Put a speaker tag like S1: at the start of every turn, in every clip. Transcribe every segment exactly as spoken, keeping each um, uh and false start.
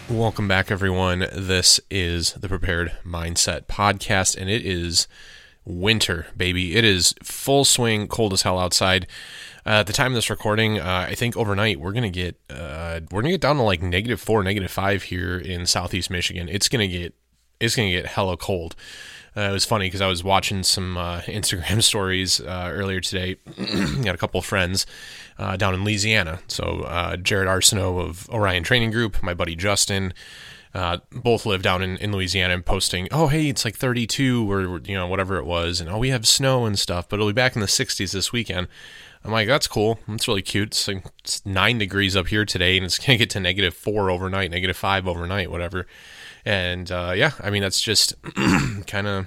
S1: Welcome back, everyone. This is the Prepared Mindset Podcast, and it is winter, baby. It is full swing, cold as hell outside. Uh, at the time of this recording, uh, I think overnight we're gonna get uh, we're gonna get down to like negative four, negative five here in Southeast Michigan. It's gonna get it's gonna get hella cold. Uh, it was funny because I was watching some uh, Instagram stories uh, earlier today. Got a couple of friends uh, down in Louisiana. So uh, Jared Arsenault of Orion Training Group, my buddy Justin, uh, both live down in, in Louisiana, and posting, oh, hey, it's like thirty-two or, you know, whatever it was. And, oh, we have snow and stuff, but it'll be back in the sixties this weekend. I'm like, that's cool. That's really cute. It's like it's nine degrees up here today, and it's going to get to negative four overnight, negative five overnight, whatever. And, uh, yeah, I mean, that's just kind of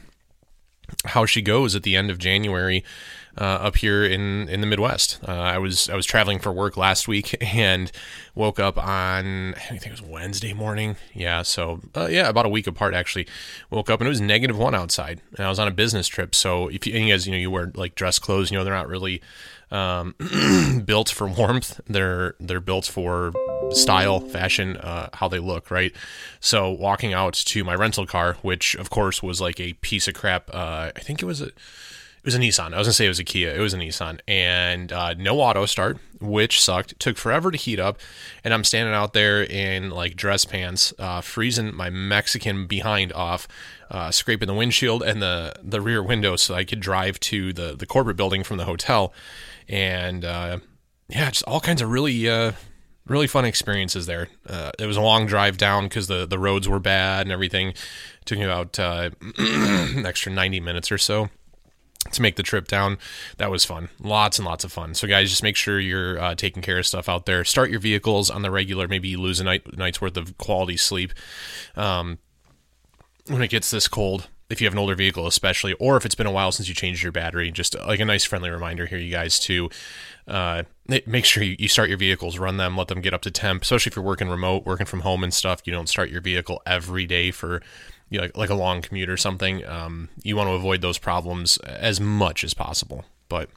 S1: how she goes at the end of January uh, up here in, in the Midwest. Uh, I was I was traveling for work last week and woke up on, I think it was Wednesday morning. Yeah, so, uh, yeah, about a week apart, actually. Woke up, and it was negative one outside, and I was on a business trip. So if you, and you guys, you know, you wear, like, dress clothes, you know, they're not really um, built for warmth. They're they're built for style, fashion, uh, how they look, right? So walking out to my rental car, which of course was like a piece of crap. Uh, I think it was a, it was a Nissan. I was gonna say it was a Kia. It was a Nissan, and uh, no auto start, which sucked. It took forever to heat up, and I'm standing out there in like dress pants, uh, freezing my Mexican behind off, uh, scraping the windshield and the the rear window so I could drive to the the corporate building from the hotel, and uh, yeah, just all kinds of really. Uh, Really fun experiences there. Uh, it was a long drive down because the, the roads were bad and everything. It took me about uh, an extra ninety minutes or so to make the trip down. That was fun. Lots and lots of fun. So guys, just make sure you're uh, taking care of stuff out there. Start your vehicles on the regular. Maybe you lose a night night's worth of quality sleep um, when it gets this cold. If you have an older vehicle especially, or if it's been a while since you changed your battery, just like a nice friendly reminder here, you guys, to uh, make sure you, you start your vehicles, run them, let them get up to temp, especially if you're working remote, working from home and stuff. You don't start your vehicle every day for you know, like, like a long commute or something. Um, you want to avoid those problems as much as possible, but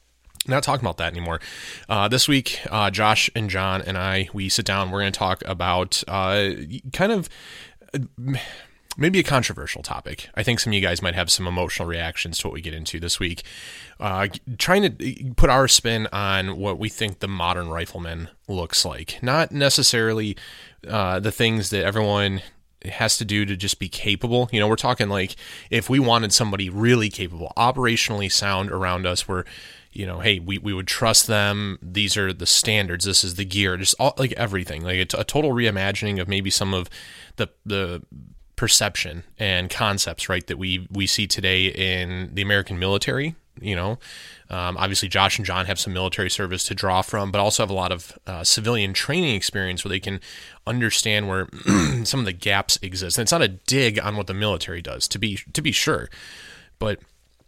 S1: not talking about that anymore. Uh, this week, uh, Josh and John and I, we sit down, we're going to talk about uh, kind of... Uh, Maybe a controversial topic. I think some of you guys might have some emotional reactions to what we get into this week. Uh, trying to put our spin on what we think the modern rifleman looks like. Not necessarily uh, the things that everyone has to do to just be capable. You know, we're talking like if we wanted somebody really capable, operationally sound around us, where, you know, hey, we, we would trust them. These are the standards. This is the gear. Just all, like everything. Like a, t- a total reimagining of maybe some of the the perception and concepts, right, that we we see today in the American military. You know, um, obviously Josh and John have some military service to draw from, but also have a lot of uh, civilian training experience where they can understand where some of the gaps exist. And it's not a dig on what the military does, to be to be sure, but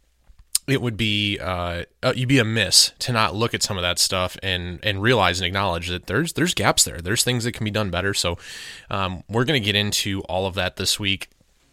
S1: it would be uh, uh, you'd be amiss to not look at some of that stuff and and realize and acknowledge that there's there's gaps there. There's things that can be done better. So um, we're going to get into all of that this week.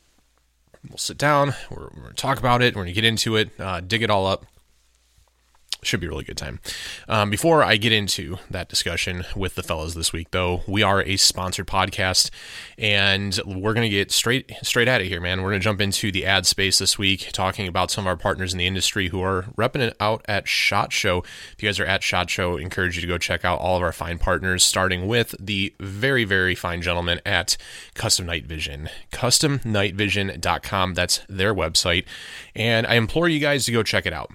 S1: We'll sit down. We're, we're going to talk about it. We're going to get into it, uh, dig it all up. Should be a really good time. Um, before I get into that discussion with the fellas this week, though, we are a sponsored podcast, and we're going to get straight straight at it here, man. We're going to jump into the ad space this week, talking about some of our partners in the industry who are repping it out at SHOT Show. If you guys are at SHOT Show, I encourage you to go check out all of our fine partners, starting with the very, very fine gentlemen at Custom Night Vision. custom night vision dot com, that's their website, and I implore you guys to go check it out.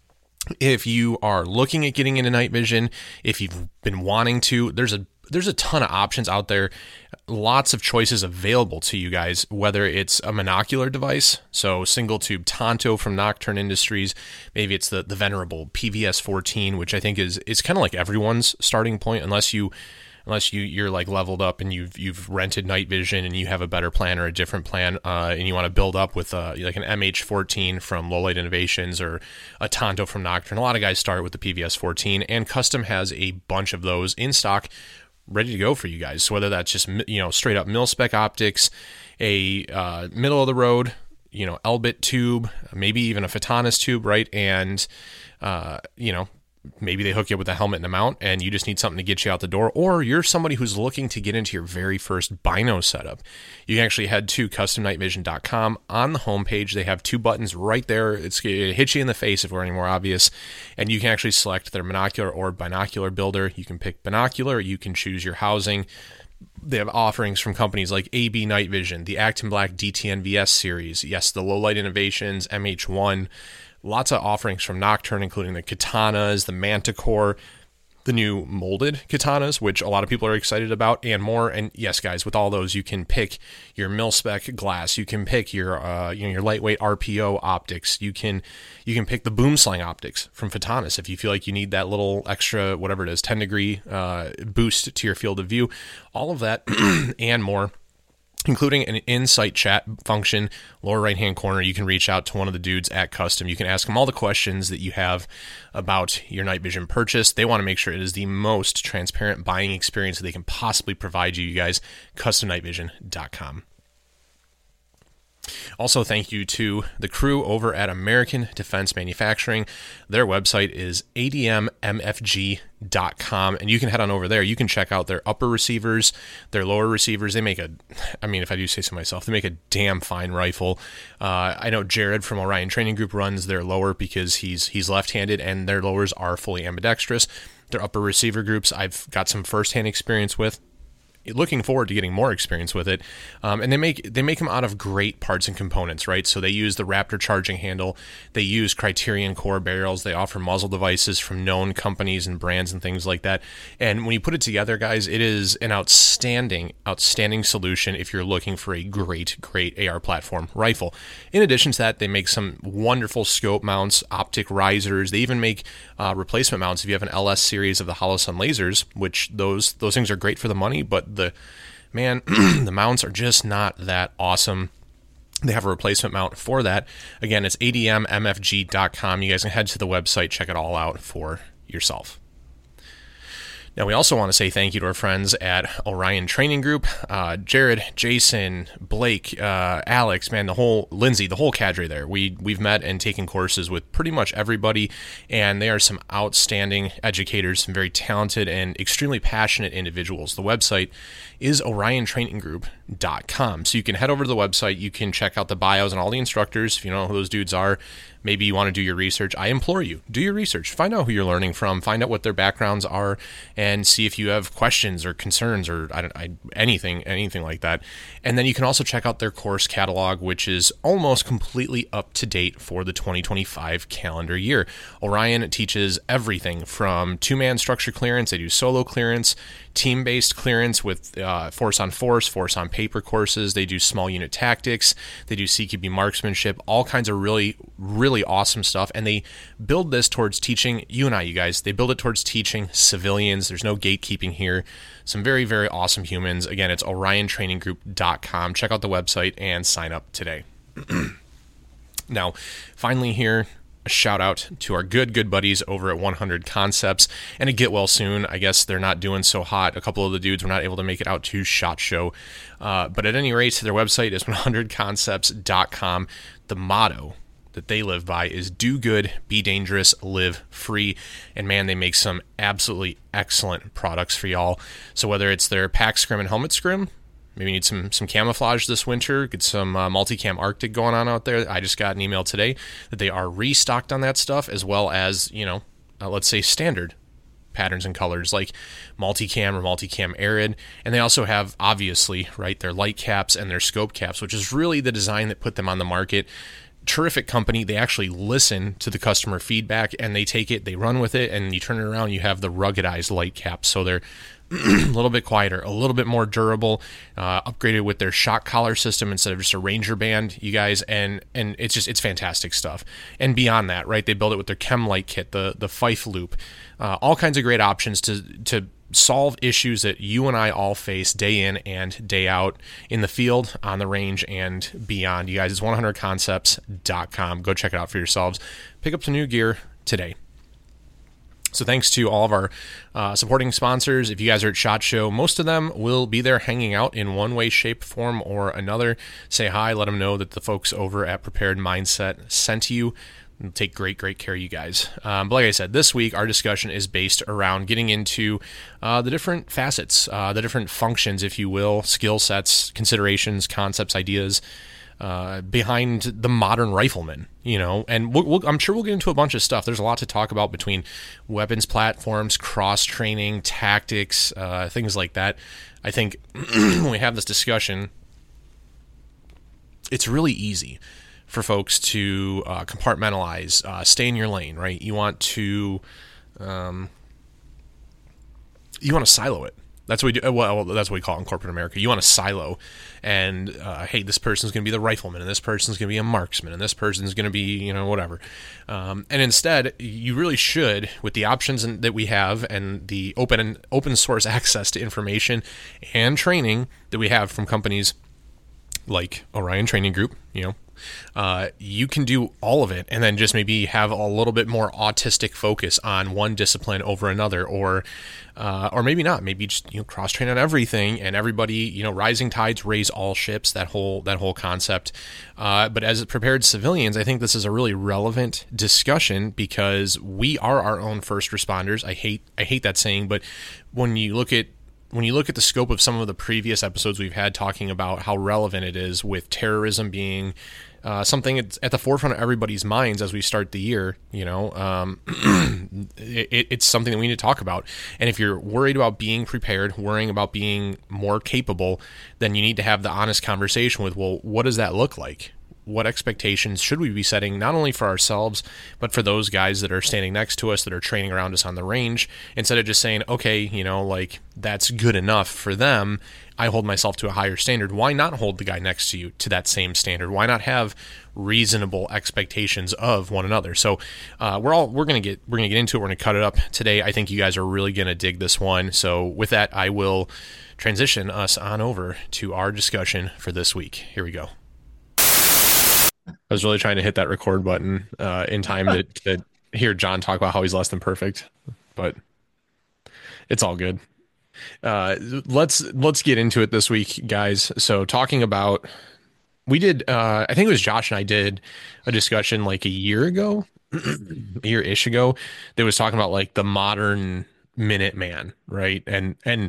S1: If you are looking at getting into night vision, if you've been wanting to, there's a there's a ton of options out there. Lots of choices available to you guys, whether it's a monocular device, so single tube Tonto from Nocturne Industries, maybe it's the, the venerable P V S fourteen, which I think is is kind of like everyone's starting point, unless you unless you, you're like leveled up and you've you've rented night vision and you have a better plan or a different plan, uh, and you want to build up with uh, like an M H fourteen from Low Light Innovations or a Tonto from Nocturne. A lot of guys start with the P V S fourteen, and Custom has a bunch of those in stock, ready to go for you guys. So whether that's just, you know, straight up mil-spec optics, a uh, middle of the road, you know, Elbit tube, maybe even a Photonis tube, right? And, uh, you know, maybe they hook you up with a helmet and a mount and you just need something to get you out the door, or you're somebody who's looking to get into your very first bino setup. You can actually head to custom night vision dot com. On the homepage, they have two buttons right there. It's, it hits you in the face if we're any more obvious, and you can actually select their monocular or binocular builder. You can pick binocular, you can choose your housing. They have offerings from companies like A B Night Vision, the Acton Black D T N V S series, yes, the Low Light Innovations, M H one, lots of offerings from Nocturne, including the Katanas, the Manticore, the new molded katanas, which a lot of people are excited about, and more. And yes, guys, with all those, you can pick your mil-spec glass, you can pick your uh, you know your lightweight R P O optics, you can you can pick the boom slang optics from Photonis if you feel like you need that little extra, whatever it is, ten degree uh, boost to your field of view. All of that and more, including an in-site chat function, lower right-hand corner. You can reach out to one of the dudes at Custom. You can ask them all the questions that you have about your night vision purchase. They want to make sure it is the most transparent buying experience that they can possibly provide you, you guys. custom night vision dot com. Also, thank you to the crew over at American Defense Manufacturing. Their website is A D M M F G dot com, and you can head on over there. You can check out their upper receivers, their lower receivers. They make a, I mean, if I do say so myself, they make a damn fine rifle. Uh, I know Jared from Orion Training Group runs their lower because he's he's left-handed, and their lowers are fully ambidextrous. Their upper receiver groups, I've got some first-hand experience with. Looking forward to getting more experience with it. Um, and they make they make them out of great parts and components, right? So they use the Raptor charging handle. They use Criterion core barrels. They offer muzzle devices from known companies and brands and things like that. And when you put it together, guys, it is an outstanding, outstanding solution if you're looking for a great, great A R platform rifle. In addition to that, they make some wonderful scope mounts, optic risers. They even make uh, replacement mounts if you have an L S series of the Holosun lasers, which those those things are great for the money, but the man, the mounts are just not that awesome. They have a replacement mount for that. Again, it's A D M M F G dot com. You guys can head to the website, check it all out for yourself. Now, we also want to say thank you to our friends at Orion Training Group. Uh, Jared, Jason, Blake, uh, Alex, man, the whole, Lindsay, the whole cadre there. We, we've met and taken courses with pretty much everybody, and they are some outstanding educators, some very talented and extremely passionate individuals. The website is Orion Training Group dot com. So you can head over to the website, you can check out the bios and all the instructors, if you know who those dudes are. Maybe you want to do your research. I implore you, do your research. Find out who you're learning from. Find out what their backgrounds are, and see if you have questions or concerns or I don't, I, anything, anything like that. And then you can also check out their course catalog, which is almost completely up to date for the twenty twenty-five calendar year. Orion teaches everything from two-man structure clearance. They do solo clearance, team-based clearance with uh, force on force, force on paper courses. They do small unit tactics. They do C Q B marksmanship, all kinds of really, really awesome stuff. And they build this towards teaching you and I, you guys, they build it towards teaching civilians. There's no gatekeeping here. Some very, very awesome humans. Again, it's Orion Training Group dot com. Check out the website and sign up today. Now, finally here, a shout out to our good, good buddies over at one hundred Concepts and a get well soon. I guess they're not doing so hot. A couple of the dudes were not able to make it out to SHOT Show. Uh, but at any rate, their website is one hundred concepts dot com. The motto that they live by is do good, be dangerous, live free. And man, they make some absolutely excellent products for y'all. So whether it's their pack scrim and helmet scrim, maybe you need some some camouflage this winter, get some uh, multicam Arctic going on out there. I just got an email today that they are restocked on that stuff, as well as, you know, uh, let's say standard patterns and colors like multicam or multicam arid. And they also have, obviously, right, their light caps and their scope caps, which is really the design that put them on the market. Terrific company. They actually listen to the customer feedback and they take it, they run with it, and you turn it around, you have the ruggedized light caps. So they're a little bit quieter, a little bit more durable, uh, upgraded with their shock collar system instead of just a Ranger band, you guys, and and it's just, it's fantastic stuff. And beyond that, right, they build it with their Chem Light kit, the the Fife loop, uh, all kinds of great options to to solve issues that you and I all face day in and day out in the field, on the range, and beyond. You guys, it's one hundred concepts dot com. Go check it out for yourselves. Pick up some new gear today. So thanks to all of our uh, supporting sponsors. If you guys are at SHOT Show, most of them will be there hanging out in one way, shape, form, or another. Say hi, let them know that the folks over at Prepared Mindset sent you. take great, great care of you guys. Um, but like I said, this week our discussion is based around getting into uh, the different facets, uh, the different functions, if you will, skill sets, considerations, concepts, ideas uh, behind the modern rifleman. You know, and we'll, we'll, I'm sure we'll get into a bunch of stuff. There's a lot to talk about between weapons platforms, cross training, tactics, uh, things like that. I think when we have this discussion, it's really easy for folks to uh, compartmentalize, uh, stay in your lane, right? You want to, um, you want to silo it. That's what we do. Well, that's what we call it in corporate America. You want to silo, and uh, hey, this person's going to be the rifleman, and this person's going to be a marksman, and this person's going to be, you know, whatever. Um, and instead, you really should, with the options that we have and the open and open source access to information and training that we have from companies like Orion Training Group, you know, uh, you can do all of it and then just maybe have a little bit more autistic focus on one discipline over another, or uh, or maybe not. Maybe just, you know, cross train on everything, and everybody, you know, rising tides raise all ships. That whole that whole concept. Uh, but as prepared civilians, I think this is a really relevant discussion because we are our own first responders. I hate I hate that saying, but when you look at When you look at the scope of some of the previous episodes we've had talking about how relevant it is, with terrorism being uh, something at the forefront of everybody's minds as we start the year, you know, um, it, it's something that we need to talk about. And if you're worried about being prepared, worrying about being more capable, then you need to have the honest conversation with, well, what does that look like? What expectations should we be setting, not only for ourselves, but for those guys that are standing next to us, that are training around us on the range, instead of just saying, okay, you know, like, that's good enough for them. I hold myself to a higher standard. Why not hold the guy next to you to that same standard? Why not have reasonable expectations of one another? So uh, we're all we're gonna get we're gonna get into it. We're gonna cut it up today. I think you guys are really gonna dig this one. So with that, I will transition us on over to our discussion for this week. Here we go. I was really trying to hit that record button uh, in time to, to hear John talk about how he's less than perfect, but it's all good. Uh, let's let's get into it this week, guys. So talking about, we did, uh, I think it was Josh and I did a discussion like a year ago, a year-ish ago, that was talking about like the modern Minuteman, right? And and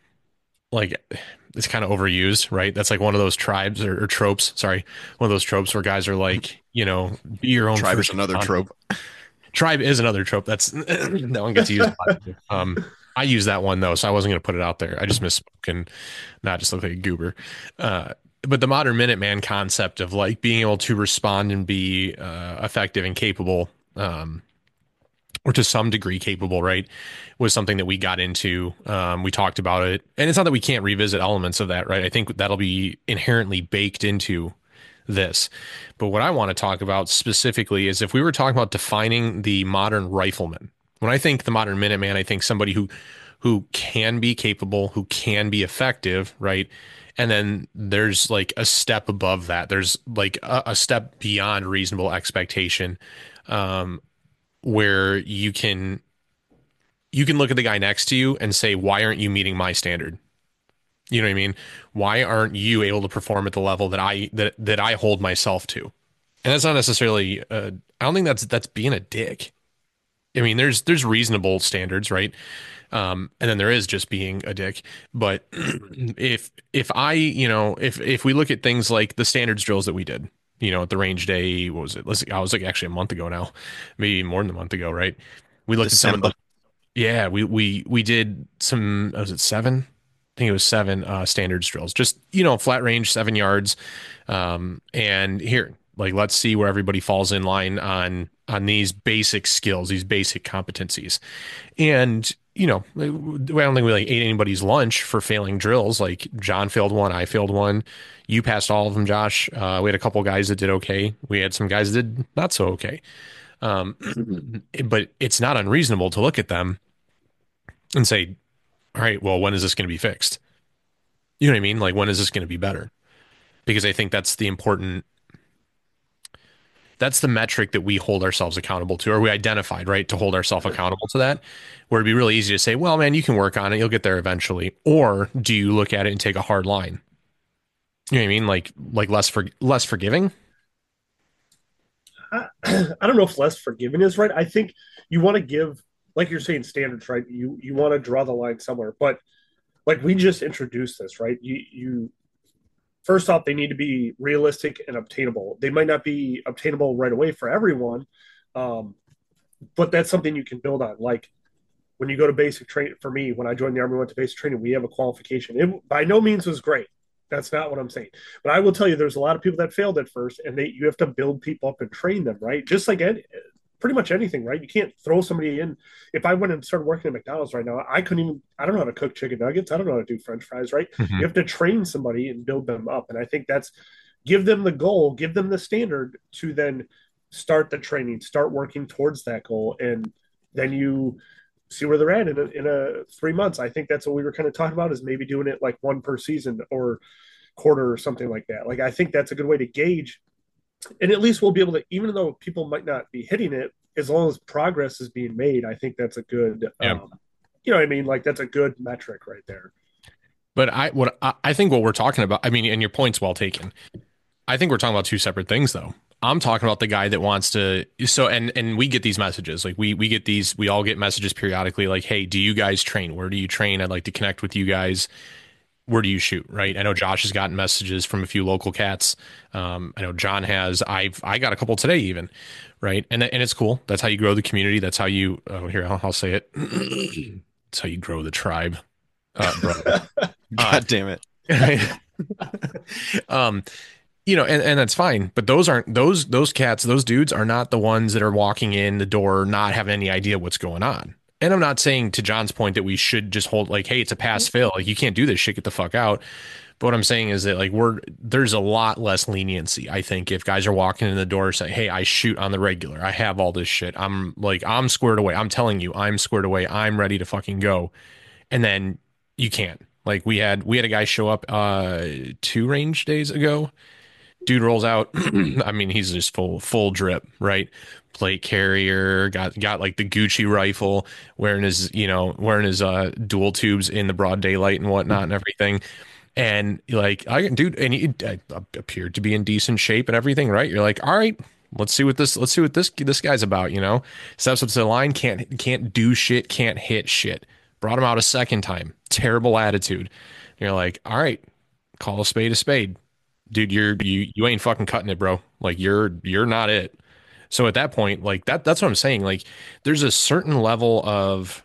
S1: like, it's kind of overused, right? That's like one of those tribes or, or tropes. Sorry, one of those tropes where guys are like, you know, be your own.
S2: Tribe is another trope.
S1: Tribe is another trope. That's that one gets used a lot. Um, I use that one though, so I wasn't going to put it out there. I just misspoke and not just look like a goober. Uh, but the modern Minuteman concept of like being able to respond and be uh, effective and capable, um, or to some degree capable, right, was something that we got into. Um, we talked about it, and it's not that we can't revisit elements of that, right? I think that'll be inherently baked into this. But what I want to talk about specifically is if we were talking about defining the modern rifleman. When I think the modern Minuteman, I think somebody who who can be capable, who can be effective, right? And then there's like a step above that. There's like a, a step beyond reasonable expectation, um, where you can you can look at the guy next to you and say, why aren't you meeting my standard? You know what I mean? Why aren't you able to perform at the level that I that that I hold myself to? And that's not necessarily uh, I don't think that's that's being a dick. I mean, there's there's reasonable standards, right? Um, and then there is just being a dick. But if if I, you know, if if we look at things like the standards drills that we did, you know, at the range day, what was it? Let's I was like actually a month ago now, maybe more than a month ago, right? We looked December. at some of the yeah, we we we did some. Was it seven? I think it was seven uh, standards drills. Just, you know, flat range, seven yards. Um, and here, like, let's see where everybody falls in line on on these basic skills, these basic competencies. And, you know, I don't think we like ate anybody's lunch for failing drills. Like John failed one, I failed one. You passed all of them, Josh. Uh, we had a couple guys that did okay. We had some guys that did not so okay. Um, but it's not unreasonable to look at them and say, all right, well, when is this going to be fixed? You know what I mean? Like, when is this going to be better? Because I think that's the important, that's the metric that we hold ourselves accountable to, or we identified, right, to hold ourselves accountable to that, where it'd be really easy to say, well, man, you can work on it. You'll get there eventually. Or do you look at it and take a hard line? You know what I mean? Like, like less for less forgiving.
S2: I, I don't know if less forgiving is right. I think you want to give, like you're saying, standards, right? You you want to draw the line somewhere, but like we just introduced this, right? You you first off, they need to be realistic and obtainable. They might not be obtainable right away for everyone, um, but that's something you can build on. Like when you go to basic training, for me, when I joined the army, went to basic training, we have a qualification. It by no means was great. That's not what I'm saying. But I will tell you, there's a lot of people that failed at first, and they you have to build people up and train them, right? Just like any, pretty much anything, right? You can't throw somebody in. If I went and started working at McDonald's right now, I couldn't even. I don't know how to cook chicken nuggets. I don't know how to do French fries, right?
S1: Mhm.
S2: You have to train somebody and build them up, and I think that's give them the goal, give them the standard to then start the training, start working towards that goal, and then you see where they're at in a, in a three months. I think that's what we were kind of talking about is maybe doing it like one per season or quarter or something like that. Like I think that's a good way to gauge, and at least we'll be able to, even though people might not be hitting it, as long as progress is being made. I think that's a good,
S1: Yeah.
S2: um, you know, what I mean, like that's a good metric right there.
S1: But I what I I think what we're talking about, I mean, and your point's well taken. I think we're talking about two separate things though. I'm talking about the guy that wants to so and and we get these messages. Like we we get these we all get messages periodically like, "Hey, do you guys train? Where do you train? I'd like to connect with you guys. Where do you shoot?" Right? I know Josh has gotten messages from a few local cats. Um, I know John has. I've I got a couple today even, right? And and it's cool. That's how you grow the community. That's how you oh here, I'll, I'll say it. That's how you grow the tribe. Uh, brother. Uh,
S3: God damn it.
S1: um, you know, and, and that's fine. But those aren't those those cats, those dudes are not the ones that are walking in the door not having any idea what's going on. And I'm not saying to John's point that we should just hold like, hey, it's a pass fail. Like you can't do this shit, get the fuck out. But what I'm saying is that like we're there's a lot less leniency, I think, if guys are walking in the door saying, hey, I shoot on the regular. I have all this shit. I'm like, I'm squared away. I'm telling you, I'm squared away. I'm ready to fucking go. And then you can't. Like we had we had a guy show up uh two range days ago. Dude rolls out. I mean, he's just full full drip, right? Plate carrier, got got like the Gucci rifle, wearing his, you know, wearing his uh dual tubes in the broad daylight and whatnot and everything. And like, I dude, and he uh, appeared to be in decent shape and everything, right? You're like, all right, let's see what this let's see what this this guy's about, you know? Steps up to the line, can't can't do shit, can't hit shit. Brought him out a second time. Terrible attitude. You're like, all right, call a spade a spade. Dude, you're you you ain't fucking cutting it, bro. Like you're you're not it. So at that point, like that that's what I'm saying. Like there's a certain level of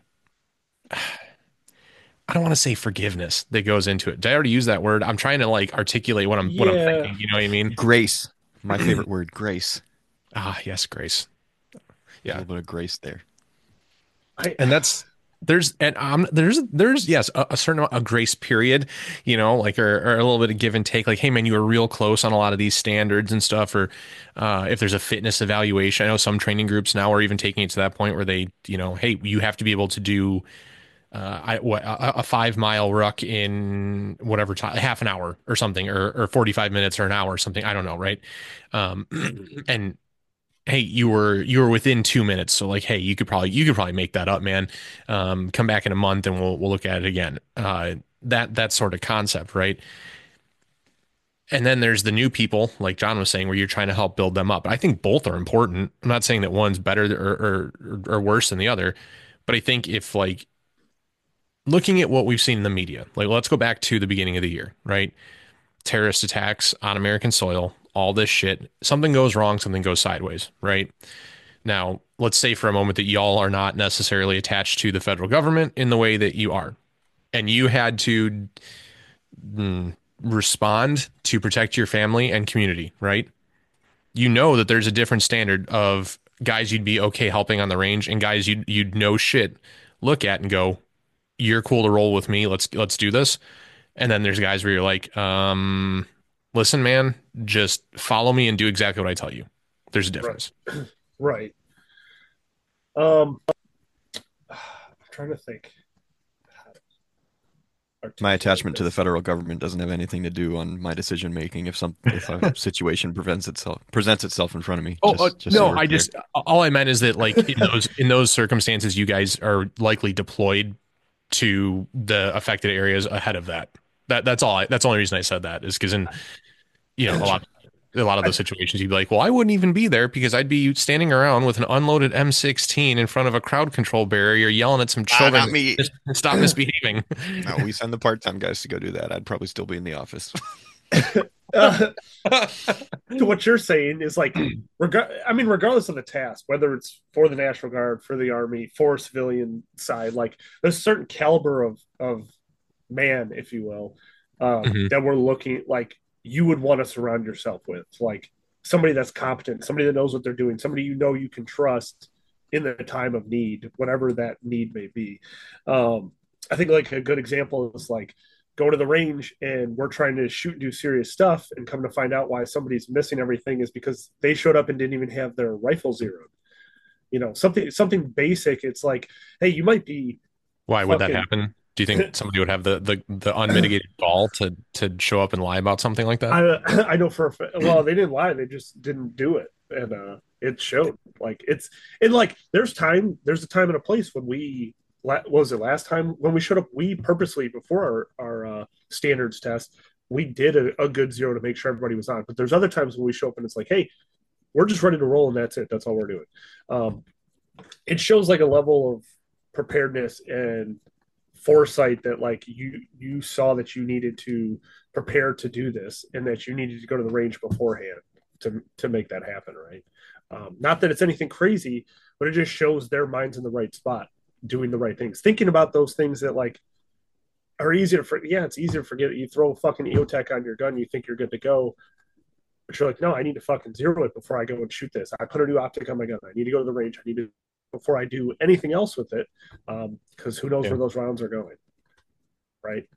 S1: I don't want to say forgiveness that goes into it. Did I already use that word? I'm trying to like articulate what I'm what I'm
S2: Yeah,
S1: thinking. You know what I mean?
S3: Grace. My favorite word, grace.
S1: Ah, yes, Grace.
S3: A
S1: Yeah,
S3: little bit of grace there.
S2: I
S1: and that's there's and um there's there's yes a, a certain amount of grace period, you know, like or, or a little bit of give and take. Like, hey man, you were real close on a lot of these standards and stuff. Or uh, if there's a fitness evaluation, I know some training groups now are even taking it to that point where they, you know, hey, you have to be able to do uh, I, what, a, a five mile ruck in whatever time, half an hour or something, or, or forty-five minutes or an hour or something. I don't know. Right. Um, and hey, you were, you were within two minutes. So like, hey, you could probably, you could probably make that up, man. Um, come back in a month and we'll, we'll look at it again. Uh, that, that sort of concept. Right. And then there's the new people, like John was saying, where you're trying to help build them up. I think both are important. I'm not saying that one's better or, or, or worse than the other, but I think if like, looking at what we've seen in the media, like let's go back to the beginning of the year, right? Terrorist attacks on American soil, all this shit. Something goes wrong, something goes sideways, right? Now, let's say for a moment that y'all are not necessarily attached to the federal government in the way that you are, and you had to mm, respond to protect your family and community, right? You know that there's a different standard of guys you'd be okay helping on the range and guys you'd you'd know shit look at and go, you're cool to roll with me. Let's let's do this. And then there's guys where you're like, um, listen, man, just follow me and do exactly what I tell you. There's a
S2: right,
S1: difference.
S2: right. Um, I'm trying to think.
S3: My
S2: Articulate
S3: attachment to the
S2: this.
S3: federal government doesn't have anything to do on my decision making if some if a situation prevents itself presents itself in front of me.
S1: Oh, uh,
S3: Just just so
S1: no,
S3: we're
S1: I
S3: clear.
S1: just all I meant is that like in those in those circumstances, you guys are likely deployed to the affected areas ahead of that. That that's all. I, that's the only reason I said that is because in you know a lot. a lot of those situations, you'd be like, well, I wouldn't even be there because I'd be standing around with an unloaded M sixteen in front of a crowd control barrier yelling at some
S3: Ah,
S1: children
S3: not me.
S1: to stop misbehaving.
S3: No, we send the part-time guys to go do that. I'd probably still be in the office.
S2: uh, to what you're saying is like, reg- I mean, regardless of the task, whether it's for the National Guard, for the Army, for civilian side, like there's a certain caliber of of man, if you will, um,
S1: Mhm.
S2: that we're looking like you would want to surround yourself with, like somebody that's competent, somebody that knows what they're doing, somebody you know you can trust in the time of need, whatever that need may be. Um, I think like a good example is like go to the range and we're trying to shoot and do serious stuff and come to find out why somebody's missing everything is because they showed up and didn't even have their rifle zeroed. You know, something something basic. It's like, hey, you might be
S1: Why would that
S2: fucking
S1: happen? Do you think somebody would have the, the, the unmitigated gall to, to show up and lie about something like that?
S2: I I know for a fa- well, they didn't lie, they just didn't do it. And uh it showed. Like it's and like there's time there's a time and a place when we what was it last time when we showed up, we purposely before our, our uh standards test, we did a, a good zero to make sure everybody was on. But there's other times when we show up and it's like, hey, we're just ready to roll and that's it. That's all we're doing. Um it shows like a level of preparedness and foresight that like you you saw that you needed to prepare to do this and that you needed to go to the range beforehand to to make that happen, right? Um, not that it's anything crazy, but it just shows their minds in the right spot, doing the right things, thinking about those things that like are easier for. Yeah, it's easier to forget. You throw a fucking E O Tech on your gun, you think you're good to go, but you're like, no, I need to fucking zero it before I go and shoot this. I put a new optic on my gun. I need to go to the range. I need to before I do anything else with it, because um, who knows
S1: Yeah.
S2: where those rounds are going, right?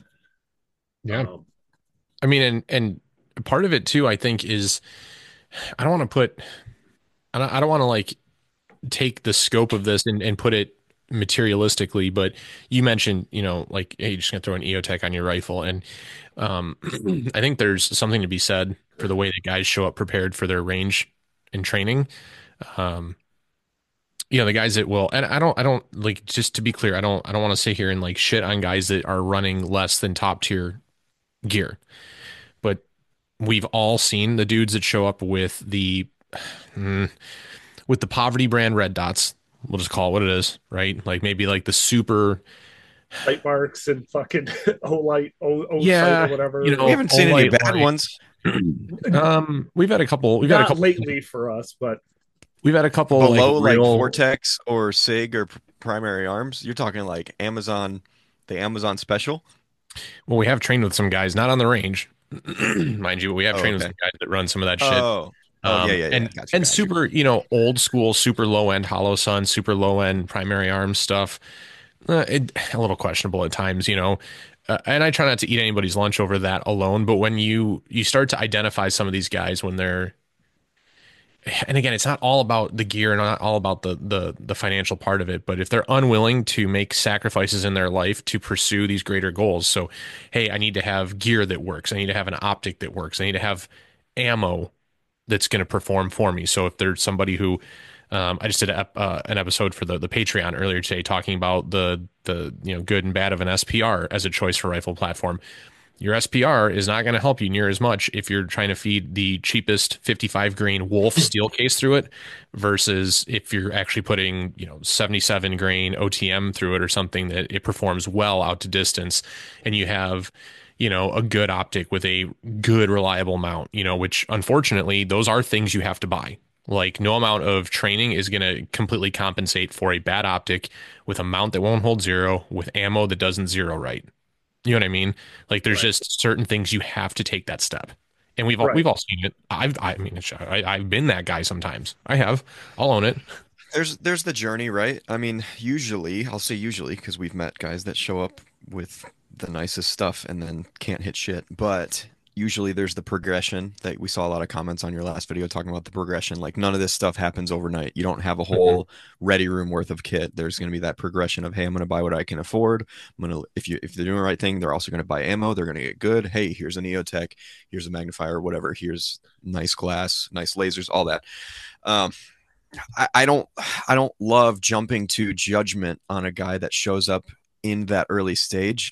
S1: Yeah.
S2: Um,
S1: I mean, and, and part of it too, I think is, I don't want to put, I don't, I don't want to like take the scope of this and, and put it materialistically, but you mentioned, you know, like, hey, you're just gonna throw an E O Tech on your rifle. And um, I think there's something to be said for the way that guys show up prepared for their range and training. Um, you know, the guys that will, and I don't, I don't like, just to be clear, I don't, I don't want to sit here and like shit on guys that are running less than top tier gear, but we've all seen the dudes that show up with the, mm, with the poverty brand red dots. We'll just call it what it is, right? Like maybe like the super,
S2: light marks and fucking O light, O, o sight or
S1: yeah,
S2: whatever.
S1: you
S3: We
S1: know,
S3: haven't seen any
S1: Olight
S3: bad
S1: light.
S3: ones.
S1: Um, we've had a couple. We've had a
S2: Not
S1: couple
S2: lately for us, but
S1: We've had a couple
S3: Below
S1: like
S3: like
S1: real.
S3: Vortex or SIG or P- Primary Arms. You're talking like Amazon, the Amazon special.
S1: Well, we have trained with some guys, not on the range, mind you, but we have
S3: Oh,
S1: trained with
S3: okay.
S1: some guys that run some of that shit.
S3: Oh, oh yeah,
S1: Um,
S3: yeah, yeah.
S1: and
S3: Gotcha,
S1: and
S3: gotcha.
S1: super, you know, old school, super low end Hollow Sun, super low end Primary Arms stuff. Uh, it, a little questionable at times, you know. Uh, and I try not to eat anybody's lunch over that alone. But when you you start to identify some of these guys when they're, and again, it's not all about the gear and not all about the the the financial part of it, but if they're unwilling to make sacrifices in their life to pursue these greater goals. So, hey, I need to have gear that works. I need to have an optic that works. I need to have ammo that's going to perform for me. So if there's somebody who, um, I just did a, uh, an episode for the the Patreon earlier today talking about the the you know good and bad of an S P R as a choice for rifle platform. Your S P R is not going to help you near as much if you're trying to feed the cheapest fifty-five grain Wolf steel case through it versus if you're actually putting, you know, seventy-seven grain O T M through it or something that it performs well out to distance and you have, you know, a good optic with a good reliable mount, you know, which unfortunately those are things you have to buy. Like no amount of training is going to completely compensate for a bad optic with a mount that won't hold zero with ammo that doesn't zero right. You know what I mean? Like there's
S2: Right.
S1: just certain things you have to take that step. And we've all,
S2: Right.
S1: we've all seen it. I've I mean it's- I, I've been that guy sometimes. I have. I'll own it.
S3: There's there's the journey, right? I mean, usually, I'll say usually because we've met guys that show up with the nicest stuff and then can't hit shit. But usually there's the progression that we saw a lot of comments on your last video talking about the progression. Like none of this stuff happens overnight. You don't have a whole ready room worth of kit. There's going to be that progression of, hey, I'm going to buy what I can afford. I'm going to, if you if they're doing the right thing, they're also going to buy ammo. They're going to get good. Hey, here's an E O Tech. Here's a magnifier, whatever. Here's nice glass, nice lasers, all that. Um, I, I don't I don't love jumping to judgment on a guy that shows up in that early stage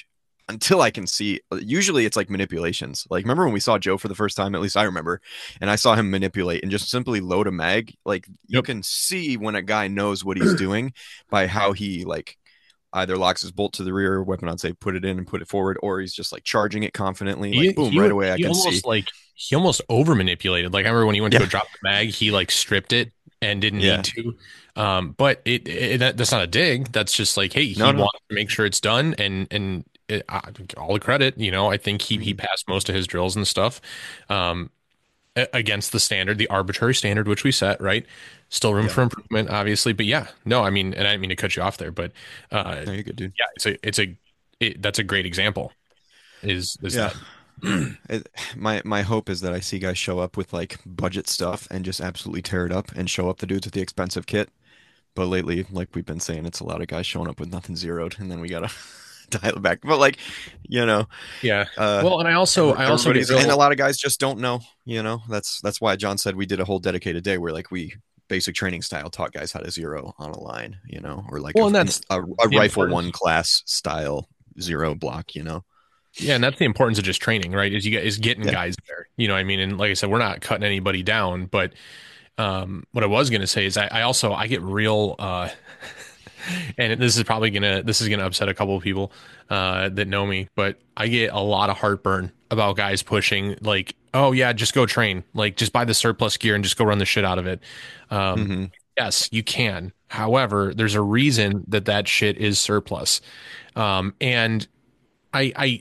S3: until I can see, usually it's like manipulations. Like, remember when we saw Joe for the first time? At least I remember, and I saw him manipulate and just simply load a mag. Like, you
S1: Yep.
S3: can see when a guy knows what he's doing by how he like either locks his bolt to the rear weapon, I'd say put it in and put it forward, or he's just like charging it confidently.
S1: He
S3: Like, boom,
S1: he
S3: right
S1: would
S3: away I
S1: he
S3: can see.
S1: almost like he almost over manipulated. Like I remember when he went to
S3: Yeah.
S1: go drop the mag, he like stripped it and didn't
S3: Yeah.
S1: need to. Um, but it, it that, that's not a dig. That's just like, hey, he
S3: No, no.
S1: wants to make sure it's done, and and it, uh, all the credit. You know, I think he he passed most of his drills and stuff. Um, a- against the standard, the arbitrary standard which we set, right? Still room
S3: Yeah.
S1: for improvement, obviously. But yeah, no, I mean, and I didn't mean to cut you off there, but uh,
S3: No, you're good, dude.
S1: yeah, it's a it's a it, that's a great example. Is is
S3: Yeah.
S1: that?
S3: It, my my hope is that I see guys show up with like budget stuff and just absolutely tear it up and show up the dudes with the expensive kit. But lately, like we've been saying, it's a lot of guys showing up with nothing zeroed, and then we gotta dial it back. But like, you know,
S1: Yeah.
S3: uh,
S1: Well, and I also I also get
S3: everybody's and a
S1: real,
S3: lot of guys just don't know. You know, that's that's why John said we did a whole dedicated day where like we basic training style taught guys how to zero on a line. You know, or like
S1: well,
S3: a,
S1: and that's
S3: a, a
S1: the
S3: rifle
S1: importance.
S3: one class style zero block. You know.
S1: Yeah, and that's the importance of just training, right? Is you get is getting
S3: Yeah.
S1: guys there. You know what I mean? And like I said, we're not cutting anybody down, but um what I was gonna say is I, I also I get real uh and this is probably gonna this is gonna upset a couple of people uh that know me, but I get a lot of heartburn about guys pushing like, oh yeah, just go train. Like just buy the surplus gear and just go run the shit out of it. Um
S3: Mhm.
S1: yes, you can. However, there's a reason that that shit is surplus. Um and I I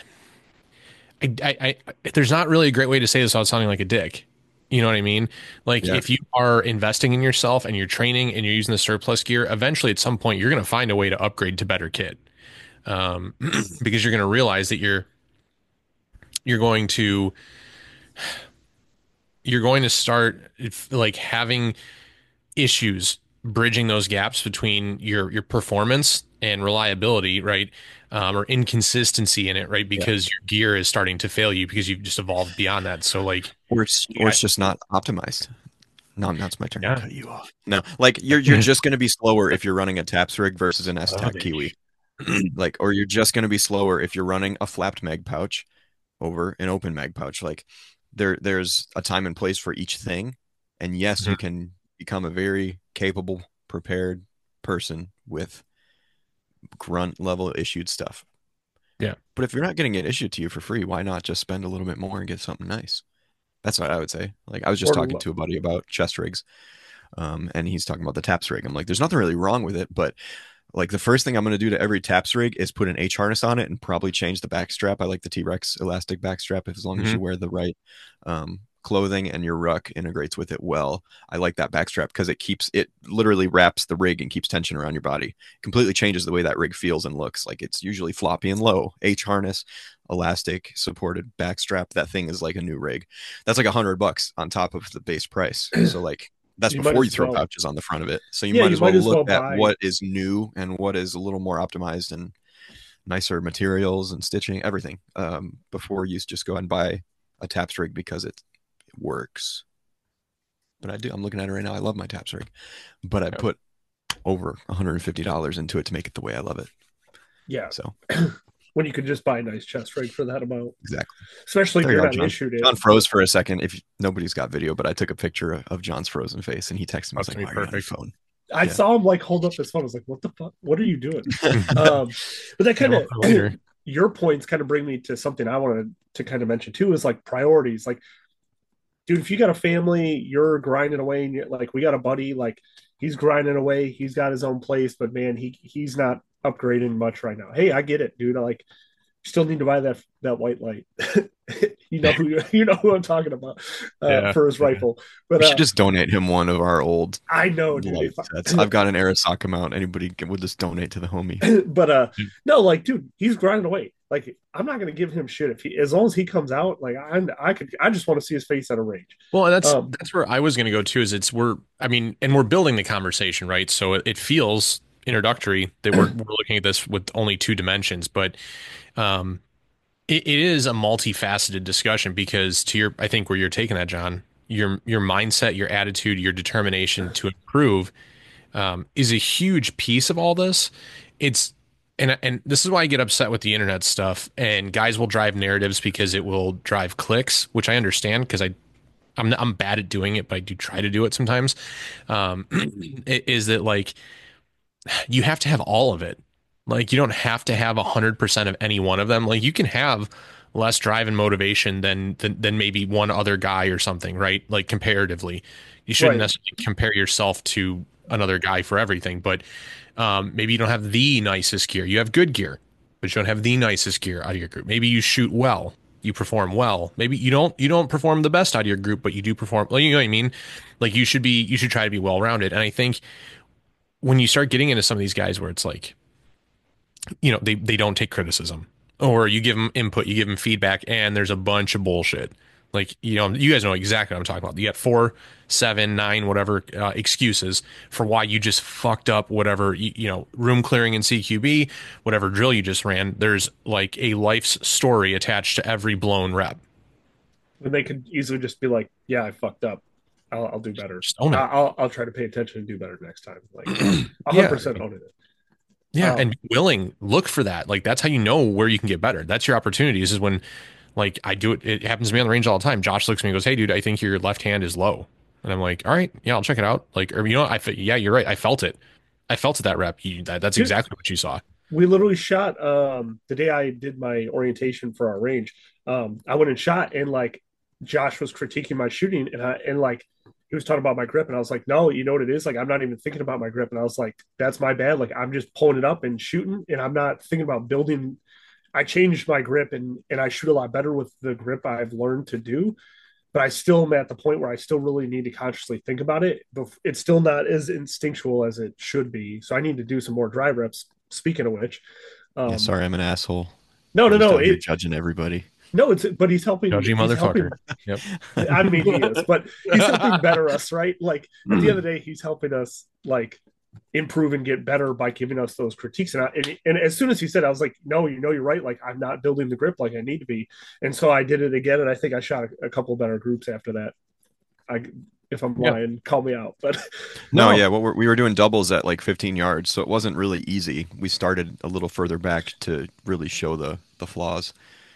S1: I, I, I, there's not really a great way to say this without sounding like a dick. You know what I mean? Like
S3: Yeah.
S1: if you are investing in yourself and you're training and you're using the surplus gear, eventually at some point you're going to find a way to upgrade to better kit, um, because you're going to realize that you're you're going to you're going to start if, like having issues bridging those gaps between your your performance and reliability, right? Um, or inconsistency in it, right? Because your gear is starting to fail you because you've just evolved beyond that. So like,
S3: Or it's
S1: yeah,
S3: or it's just not optimized. No, now it's my turn
S1: Yeah.
S3: to cut you off. No, like you're you're just going to be slower if you're running a Taps rig versus an S-Tac Kiwi. Like, or you're just going to be slower if you're running a flapped mag pouch over an open mag pouch. Like, there there's a time and place for each thing, and yes, you can become a very capable, prepared person with grunt level issued stuff.
S1: Yeah.
S3: But if you're not getting it issued to you for free, why not just spend a little bit more and get something nice? That's what I would say. Like I was just
S2: Or
S3: talking
S2: lo-
S3: to a buddy about chest rigs, um, and he's talking about the Taps rig. I'm like, there's nothing really wrong with it, but like the first thing I'm going to do to every Taps rig is put an H harness on it and probably change the back strap. I like the T-Rex elastic back strap as long as you wear the right um, clothing and your ruck integrates with it well. I like that back strap because it keeps it literally wraps the rig and keeps tension around your body. Completely changes the way that rig feels and looks. Like it's usually floppy and low. H harness, elastic supported back strap. That thing is like a new rig. That's like a hundred bucks on top of the base price. So like that's
S2: You might
S3: before you
S2: as
S3: throw
S2: well-
S3: pouches on the front of it. So you
S2: Yeah,
S3: might
S2: you
S3: as well
S2: might as
S3: look
S2: well
S3: at
S2: buy-
S3: what is new and what is a little more optimized and nicer materials and stitching, everything, um, before you just go ahead and buy a Taps rig because it, it works. But I do. I'm looking at it right now. I love my Taps rig, but I
S1: Yeah.
S3: put over one hundred fifty dollars into it to make it the way I love it.
S2: Yeah,
S3: So
S2: when you could just buy a nice chest rig for that amount,
S3: exactly.
S2: especially if
S3: There you
S2: you're
S3: go,
S2: not
S3: John.
S2: issued it.
S3: John froze for a second. If nobody's got video, but I took a picture of, of John's frozen face, and he texted me. He's
S1: That's
S3: like,
S1: gonna be
S3: "Why are you on your
S1: perfect.
S3: phone?"
S2: I
S3: Yeah.
S2: saw him like hold up his phone. I was like, "What the fuck? What are you doing?" um, but that kind of
S1: Yeah, later.
S2: your points kind of bring me to something I wanted to kind of mention too. Is like priorities. Like, dude, if you got a family, you're grinding away, and you're like, we got a buddy, like he's grinding away. He's got his own place, but man, he he's not upgrading much right now. Hey, I get it, dude. I like still need to buy that that white light. you know who you know who I'm talking about uh,
S1: Yeah,
S2: for his
S1: yeah.
S2: rifle. But
S3: We
S2: uh,
S3: should just donate him one of our old
S2: I know, dude.
S3: light
S2: If I-
S3: sets. I've got an Arasaka mount. Anybody can, would just donate to the homie.
S2: but uh
S1: Dude.
S2: no, like dude, he's grinding away. Like I'm not gonna give him shit if he as long as he comes out, like I I could I just want to see his face at a range.
S1: Well, and that's
S2: Um,
S1: that's where I was going to go too. Is it's we're I mean, and we're building the conversation, right? So it, it feels introductory that we're we're looking at this with only two dimensions, but um, it, it is a multifaceted discussion because to your I think where you're taking that, John, your your mindset, your attitude, your determination to improve um, is a huge piece of all this. It's and and this is why I get upset with the internet stuff. And guys will drive narratives because it will drive clicks, which I understand because I I'm I'm bad at doing it, but I do try to do it sometimes. Um, is that like you have to have all of it. Like you don't have to have a hundred percent of any one of them. Like you can have less drive and motivation than, than than maybe one other guy or something, right? Like comparatively, you shouldn't
S2: Right.
S1: necessarily compare yourself to another guy for everything. But um, maybe you don't have the nicest gear. You have good gear, but you don't have the nicest gear out of your group. Maybe you shoot well, you perform well. Maybe you don't you don't perform the best out of your group, but you do perform. Like you know what I mean? Like you should be you should try to be well rounded. And I think when you start getting into some of these guys where it's like, you know, they, they don't take criticism or you give them input, you give them feedback, and there's a bunch of bullshit. Like, you know, you guys know exactly what I'm talking about. You got four, seven, nine, whatever uh, excuses for why you just fucked up whatever, you, you know, room clearing in C Q B, whatever drill you just ran. There's like a life's story attached to every blown rep.
S2: When they could easily just be like, "Yeah, I fucked up. I'll, I'll do better.
S1: Just own
S2: I-
S1: it.
S2: I'll I'll try to pay attention and do better next time." Like, a hundred
S1: Yeah.
S2: percent owning it.
S1: Yeah. And
S2: Um,
S1: be willing, look for that. Like, that's how you know where you can get better. That's your opportunities is when, like, I do it. It happens to me on the range all the time. Josh looks at me and goes, "Hey, dude, I think your left hand is low." And I'm like, "All right, yeah, I'll check it out." Like, or, you know, I, fe- yeah, you're right. I felt it. I felt it that rep. You, that, that's
S2: dude,
S1: exactly what you saw.
S2: we literally shot um the day I did my orientation for our range. Um, I went and shot, and like Josh was critiquing my shooting, and I and like he was talking about my grip, and I was like, "No, you know what it is? Like, I'm not even thinking about my grip." And I was like, "That's my bad. Like, I'm just pulling it up and shooting, and I'm not thinking about building." I changed my grip, and and I shoot a lot better with the grip I've learned to do. But I still am at the point where I still really need to consciously think about it. But it's still not as instinctual as it should be. So I need to do some more dry reps. Speaking of which,
S3: Yeah,
S2: um,
S3: sorry, I'm an asshole.
S2: no,
S3: I'm
S2: no,
S3: just
S2: no,
S3: out here
S2: it
S3: judging everybody.
S2: no, it's but he's helping.
S1: Judgy
S2: He's
S1: motherfucker.
S2: helping.
S1: Yep.
S2: I mean, he is, but he's helping better us, right? Like at the end of the day, he's helping us like improve and get better by giving us those critiques. And, I, and and as soon as he said, I was like, no, you know, you're right. Like I'm not building the grip like I need to be. And so I did it again, and I think I shot a, a couple better groups after that. I if I'm
S1: Yeah.
S2: lying, call me out. But
S3: No,
S2: no,
S3: yeah, what we're, we were doing doubles at like fifteen yards, so it wasn't really easy. We started a little further back to really show the the flaws.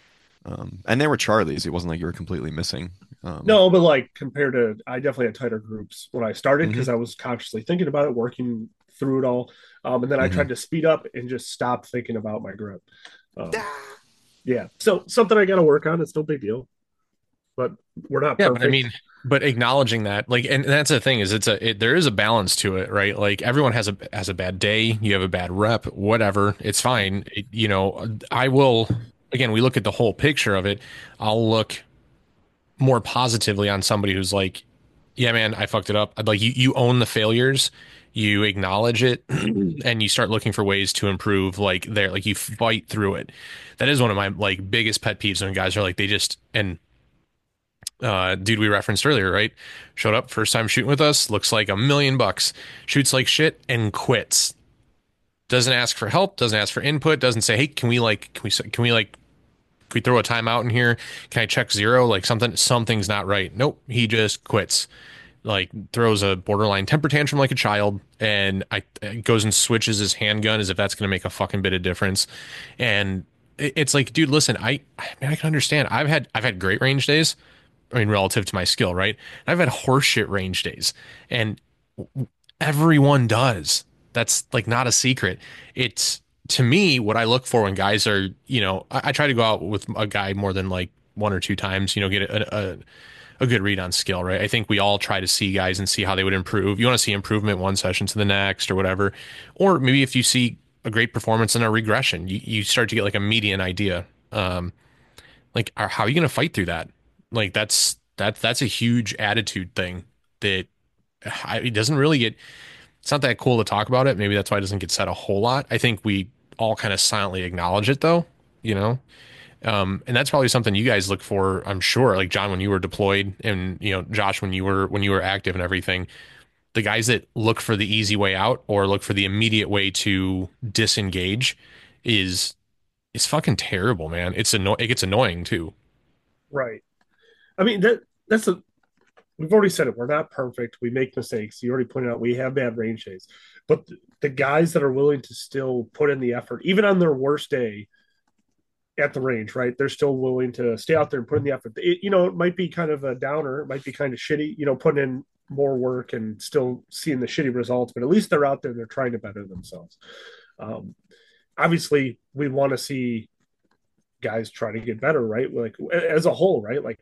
S3: Um, and they were Charlies. It wasn't like you were completely missing. Um,
S2: no, but like compared to, I definitely had tighter groups when I started
S3: hmm
S2: because I was consciously thinking about it, working through it all. Um, and then I
S3: hmm
S2: tried to speed up and just stop thinking about my grip. Um, yeah, so something I got to work on. It's no big deal, but we're not
S1: Yeah, but I
S2: perfect.
S1: mean, but acknowledging that, like, and that's the thing is, it's a it, there is a balance to it, right? Like, everyone has a has a bad day, you have a bad rep, whatever, it's fine. It, you know, I will. Again, we look at the whole picture of it. I'll look more positively on somebody who's like, "Yeah, man, I fucked it up." I'd like you. You own the failures, you acknowledge it, and you start looking for ways to improve. Like there, like you fight through it. That is one of my like biggest pet peeves when guys are like they just and uh, dude we referenced earlier, right? Showed up first time shooting with us, looks like a million bucks, shoots like shit, and quits. Doesn't ask for help, doesn't ask for input, doesn't say, "Hey, can we like, can we, can we like, can we throw a timeout in here? Can I check zero? Like something, something's not right." Nope, he just quits. Like throws a borderline temper tantrum like a child, and I goes and switches his handgun as if that's going to make a fucking bit of difference. And it's like, dude, listen, I, I mean, I can understand. I've had, I've had great range days. I mean, relative to my skill, right? And I've had horseshit range days, and everyone does. That's like not a secret. It's to me what I look for when guys are, you know, I, I try to go out with a guy more than like one or two times, you know, get a, a, a good read on skill, right? I think we all try to see guys and see how they would improve. You want to see improvement one session to the next or whatever. Or maybe if you see a great performance and a regression, you, you start to get like a median idea. Um, like, are, how are you going to fight through that? Like, that's that that's a huge attitude thing that I, it doesn't really get. It's not that cool to talk about it. Maybe that's why it doesn't get said a whole lot. I think we all kind of silently acknowledge it, though. You know, um, and that's probably something you guys look for. I'm sure, like John, when you were deployed, and you know, Josh, when you were when you were active and everything. The guys that look for the easy way out or look for the immediate way to disengage is is fucking terrible, man. It's anno- it gets annoying too.
S2: Right. I mean that that's a we've already said it. We're not perfect. We make mistakes. You already pointed out we have bad range days, but the, the guys that are willing to still put in the effort, even on their worst day at the range, right? They're still willing to stay out there and put in the effort. It, you know, it might be kind of a downer. It might be kind of shitty, you know, putting in more work and still seeing the shitty results, but at least they're out there and they're trying to better themselves. Um, obviously, we want to see guys try to get better, right? Like as a whole, right? Like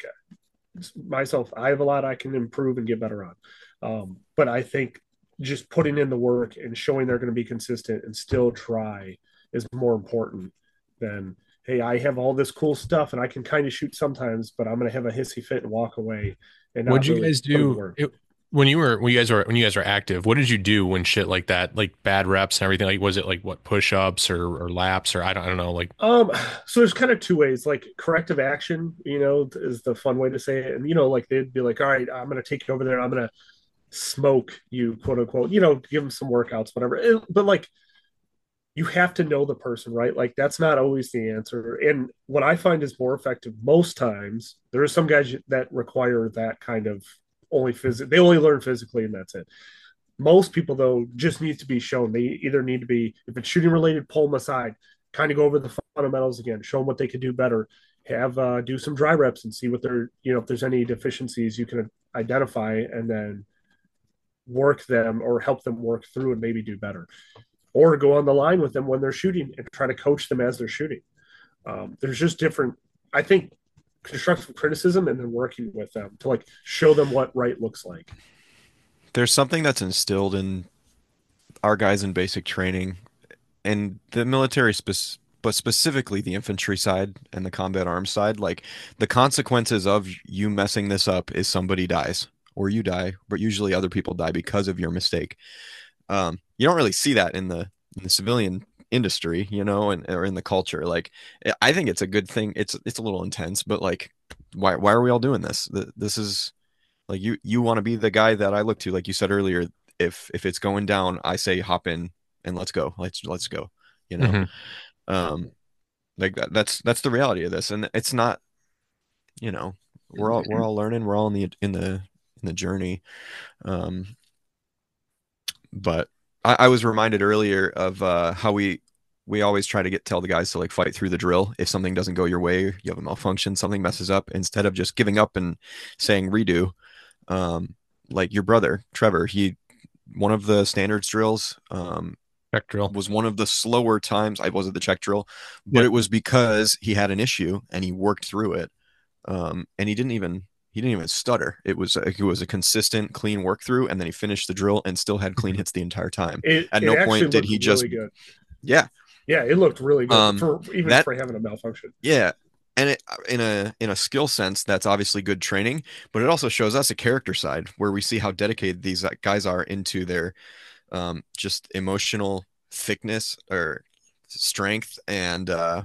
S2: myself, I have a lot I can improve and get better on. Um, but I think just putting in the work and showing they're going to be consistent and still try is more important than, hey, I have all this cool stuff and I can kind of shoot sometimes, but I'm going to have a hissy fit and walk away and not
S1: What'd you
S2: really
S1: guys
S2: put in the
S1: do
S2: work.
S1: it, when you were when you guys were when you guys were active? What did you do when shit like that, like bad reps and everything? Like, was it like what push ups or, or laps or I don't I don't know. Like,
S2: Um, so there's kind of two ways, like corrective action, you know, is the fun way to say it. And, you know, like they'd be like, all right, I'm going to take you over there. I'm going to smoke you, quote unquote, you know, give them some workouts, whatever. It- but like, you have to know the person, right? Like that's not always the answer. And what I find is more effective most times, there are some guys that require that kind of only physical, they only learn physically and that's it. Most people though just need to be shown. They either need to be, if it's shooting related, pull them aside, kind of go over the fundamentals again, show them what they could do better, have uh, do some dry reps and see what they're, you know, if there's any deficiencies you can identify and then work them or help them work through and maybe do better, or go on the line with them when they're shooting and try to coach them as they're shooting. Um, there's just different, I think, constructive criticism and then working with them to like show them what right looks like.
S3: There's something that's instilled in our guys in basic training and the military spec but specifically the infantry side and the combat arms side. Like the consequences of you messing this up is somebody dies or you die, but usually other people die because of your mistake. Um, you don't really see that in the in the civilian industry, you know, and or in the culture. Like I think it's a good thing. It's it's a little intense, but like why why are we all doing this? This is like you you want to be the guy that I look to, like you said earlier. If if it's going down, I say hop in and let's go. Let's let's go. You know,
S1: mhm.
S3: um, like that, that's that's the reality of this, and it's not. You know, we're all we're all learning. We're all in the in the in the journey. Um, but I, I was reminded earlier of uh, how we we always try to get tell the guys to like fight through the drill. If something doesn't go your way, you have a malfunction, something messes up, instead of just giving up and saying redo. Um, like your brother Trevor, he one of the standards drills um,
S1: Check drill.
S3: was one of the slower times. I was at the check drill, but
S1: Yep.
S3: it was because he had an issue and he worked through it. Um, and he didn't even he didn't even stutter. It was a, it was a consistent, clean work through, and then he finished the drill and still had clean hits the entire time.
S2: It
S3: At
S2: it
S3: no
S2: actually
S3: point did
S2: looked
S3: he just
S2: really good.
S3: yeah
S2: Yeah, it looked really good
S3: um
S2: for even
S3: that
S2: for having a malfunction.
S3: yeah. And it, in a in a skill sense, that's obviously good training, but it also shows us a character side where we see how dedicated these guys are into their um, just emotional thickness or strength. And uh,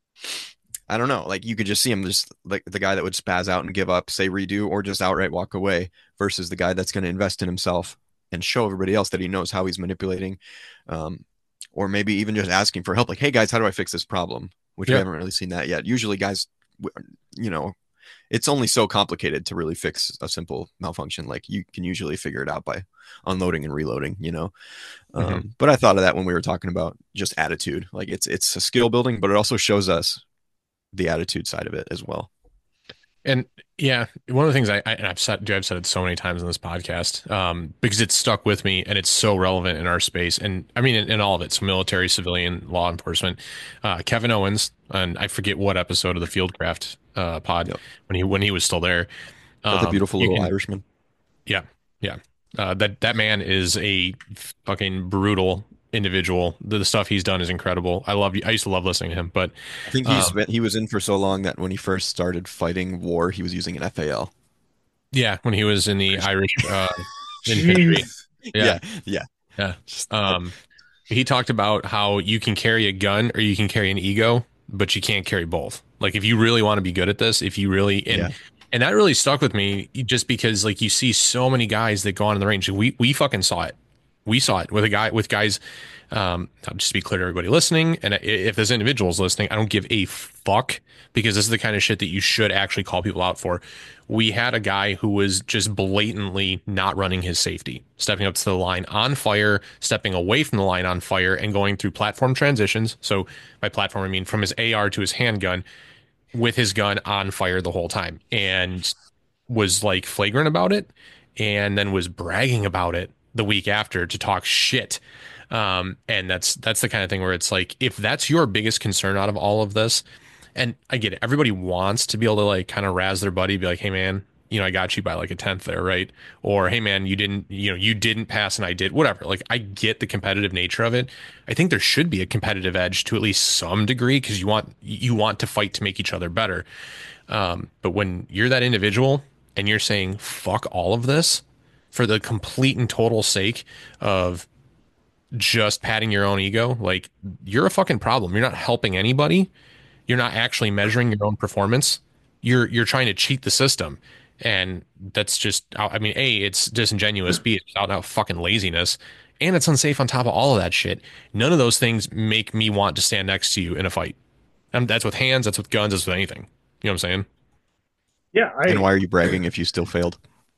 S3: I don't know, like you could just see him just like the guy that would spaz out and give up, say redo, or just outright walk away versus the guy that's going to invest in himself and show everybody else that he knows how he's manipulating. Um, or maybe even just asking for help. Like, hey guys, how do I fix this problem? Which we
S1: Yep.
S3: haven't really seen that yet. Usually guys, you know, it's only so complicated to really fix a simple malfunction. Like you can usually figure it out by unloading and reloading, you know? Um,
S1: Mhm.
S3: but I thought of that when we were talking about just attitude. Like it's, it's a skill building, but it also shows us the attitude side of it as well.
S1: And yeah, one of the things I, I and I've said, I've said it so many times in this podcast, um, because it's stuck with me and it's so relevant in our space. And I mean, in, in all of it, so military, civilian, law enforcement, uh, Kevin Owens, and I forget what episode of the Fieldcraft, uh, pod
S3: Yep.
S1: when he, when he was still there.
S3: But the
S1: Um,
S3: beautiful
S1: you
S3: little
S1: can,
S3: Irishman.
S1: yeah, yeah. Uh, that, that man is a fucking brutal individual. The, the stuff he's done is incredible. I love, I used to love listening to him, but,
S3: I think he's
S1: um,
S3: been, he was in for so long that when he first started fighting war, he was using an F A L.
S1: yeah, when he was in the Irish, uh, infantry.
S2: Jeez.
S1: Yeah.
S3: Yeah, yeah.
S1: Yeah.
S3: Just,
S1: Um, he talked about how you can carry a gun or you can carry an ego, but you can't carry both. Like if you really want to be good at this, if you really and
S3: Yeah.
S1: and that really stuck with me just because like you see so many guys that go on in the range. We we fucking saw it. We saw it with a guy with guys. Um, just to be clear to everybody listening, and if this individual is listening, I don't give a fuck because this is the kind of shit that you should actually call people out for. We had a guy who was just blatantly not running his safety, stepping up to the line on fire, stepping away from the line on fire, and going through platform transitions. So by platform, I mean from his A R to his handgun with his gun on fire the whole time, and was like flagrant about it, and then was bragging about it the week after to talk shit. Um, and that's that's the kind of thing where it's like, if that's your biggest concern out of all of this, and I get it, everybody wants to be able to like kind of razz their buddy, be like, hey man, you know, I got you by like a tenth there, right? Or hey man, you didn't, you know, you didn't pass and I did, whatever. Like, I get the competitive nature of it. I think there should be a competitive edge to at least some degree because you want you want to fight to make each other better. Um, but when you're that individual and you're saying fuck all of this for the complete and total sake of just patting your own ego, like, you're a fucking problem. You're not helping anybody. You're not actually measuring your own performance. You're you're trying to cheat the system. And that's just, I mean, A, it's disingenuous. B, it's out and out fucking laziness. And it's unsafe on top of all of that shit. None of those things make me want to stand next to you in a fight. And that's with hands, that's with guns, that's with anything. You know what I'm saying?
S2: Yeah,
S3: And
S2: I
S3: why are you bragging if you still failed?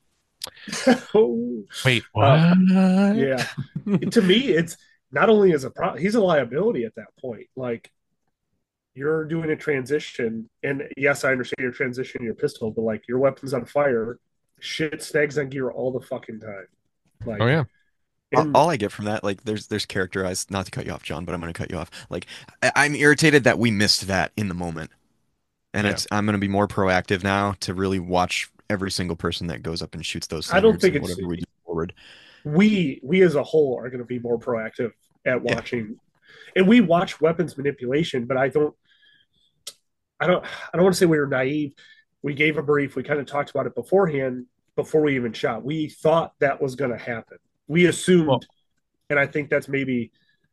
S2: oh,
S1: Wait, what?
S2: uh, yeah. To me, it's not only as a pro, he's a liability at that point. Like, you're doing a transition, and yes, I understand you're transitioning your pistol, but like, your weapon's on fire, shit snags on gear all the fucking time.
S1: Oh
S2: Like,
S1: yeah.
S3: All
S2: and
S3: all I get from that, like, there's there's characterized, not to cut you off, John, but I'm going to cut you off. Like, I, I'm irritated that we missed that in the moment, and
S1: Yeah.
S3: it's I'm going to be more proactive now to really watch every single person that goes up and shoots those
S2: I don't
S3: standards
S2: think
S3: and
S2: it's
S3: whatever we do forward.
S2: we we as a whole are going to be more proactive at
S3: Yeah,
S2: watching, and we watch weapons manipulation, but I don't I don't I don't want to say we were naive. We gave a brief. We kind of talked about it beforehand before we even shot. We thought that was going to happen. We
S1: Well,
S2: assumed, and I think that's maybe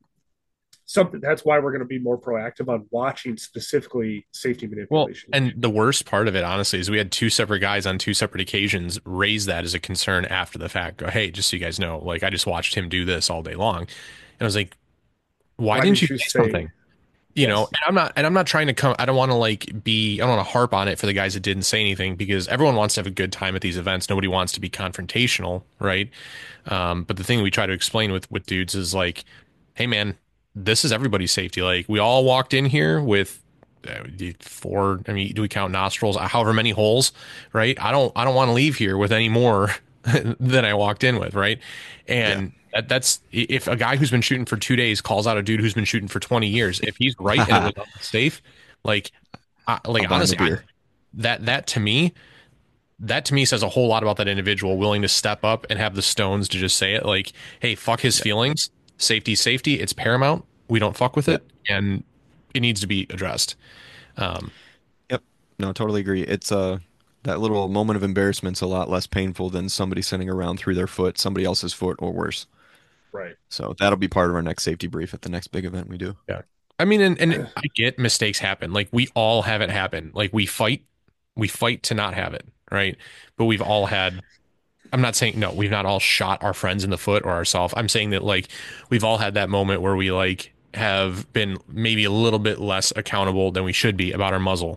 S2: something. That's why we're going to be more proactive on watching specifically safety
S1: well,
S2: manipulation.
S1: and the worst part of it, honestly, is we had two separate guys on two separate occasions raise that as a concern after the fact. Go, hey, just so you guys know, like, I just watched him do this all day long. And I was like, why
S2: Why
S1: didn't you
S2: didn't you
S1: say
S2: say
S1: something? You know,
S2: yes?
S1: and I'm not, and I'm not trying to come, I don't want to like be, I don't want to harp on it for the guys that didn't say anything because everyone wants to have a good time at these events. Nobody wants to be confrontational, right? Um, but the thing we try to explain with with dudes is like, hey man, this is everybody's safety. Like, we all walked in here with uh, four, I mean, do we count nostrils? However many holes, right? I don't, I don't want to leave here with any more than I walked in with, right?
S3: yeah.
S1: And that, that's if a guy who's been shooting for two days calls out a dude who's been shooting for twenty years, if he's right and it was safe, like, I,
S3: I'll
S1: like
S3: buy him a
S1: honestly, I,
S3: beer.
S1: that that to me, that to me says a whole lot about that individual willing to step up and have the stones to just say it. Like, hey, fuck his
S3: Yeah,
S1: feelings. Safety, safety. It's paramount. We don't fuck with
S3: yeah,
S1: it, and it needs to be addressed. Um,
S3: yep. No, totally agree. It's uh that little moment of embarrassment's a lot less painful than somebody sitting around through their foot, somebody else's foot, or worse.
S2: Right.
S3: So that'll be part of our next safety brief at the next big event we do.
S1: yeah. I mean, and, and I get mistakes happen. Like, we all have it happen. Like, we fight, we fight to not have it, right? But we've all had, I'm not saying, no, we've not all shot our friends in the foot or ourselves. I'm saying that, like, we've all had that moment where we, like, have been maybe a little bit less accountable than we should be about our muzzle.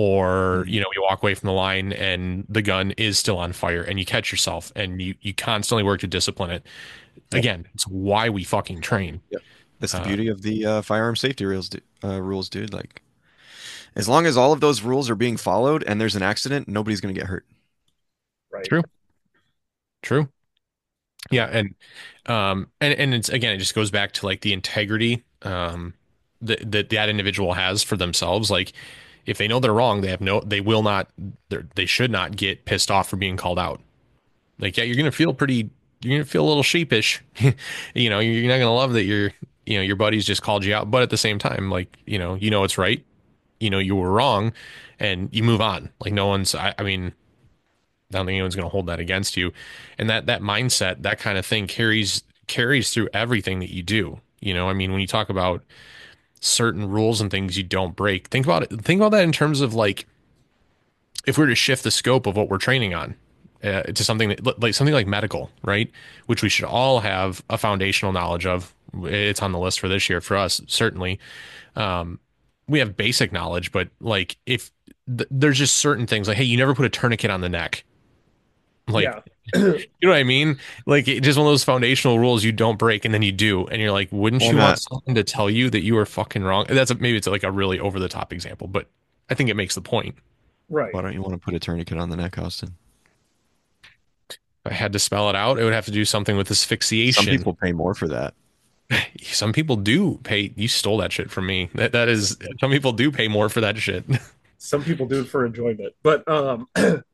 S1: Or,
S3: Mhm.
S1: you know, you walk away from the line and the gun is still on fire and you catch yourself and you, you constantly work to discipline it.
S3: Yep.
S1: Again, it's why we fucking train.
S3: Yep. That's the
S1: Uh,
S3: beauty of the uh, firearm safety rules, du- uh, rules, dude. Like, as long as all of those rules are being followed and there's an accident, nobody's gonna get hurt.
S2: Right.
S1: true, true. Yeah.
S3: So,
S1: And, um, and, and it's, again, it just goes back to like the integrity, um, that, that that individual has for themselves. Like, if they know they're wrong, they have no, they will not, they're- they should not get pissed off for being called out. Like, yeah, you're going to feel pretty, you're going to feel a little sheepish. You know, you're not going to love that your, you know, your buddies just called you out. But at the same time, like, you know, you know, it's right. You know, you were wrong and you move on. Like, no one's, I, I mean, I don't think anyone's going to hold that against you. And that, that mindset, that kind of thing carries, carries through everything that you do. You know, I mean, when you talk about certain rules and things you don't break, think about it. Think about that in terms of like, if we were to shift the scope of what we're training on, uh, to something that, like something like medical, right? Which we should all have a foundational knowledge of. It's on the list for this year for us, certainly. Um, we have basic knowledge, but like if th- there's just certain things like, hey, you never put a tourniquet on the neck. Like,
S2: Yeah.
S1: you know what I mean? Like, it, just one of those foundational rules you don't break, and then you do, and you're like, wouldn't
S3: Well,
S1: you want
S3: Matt,
S1: someone to tell you that you are fucking wrong? That's a, maybe it's like a really over the top example, but I think it makes the point.
S2: Right.
S3: why don't you want to put a tourniquet on the neck, Austin?
S1: If I had to spell it out, it would have to do something with
S3: Some
S1: asphyxiation.
S3: people pay more for that.
S1: Some people do pay. You stole that shit from me. That that is. Some people do pay more for that shit.
S2: Some people do it for enjoyment, but um,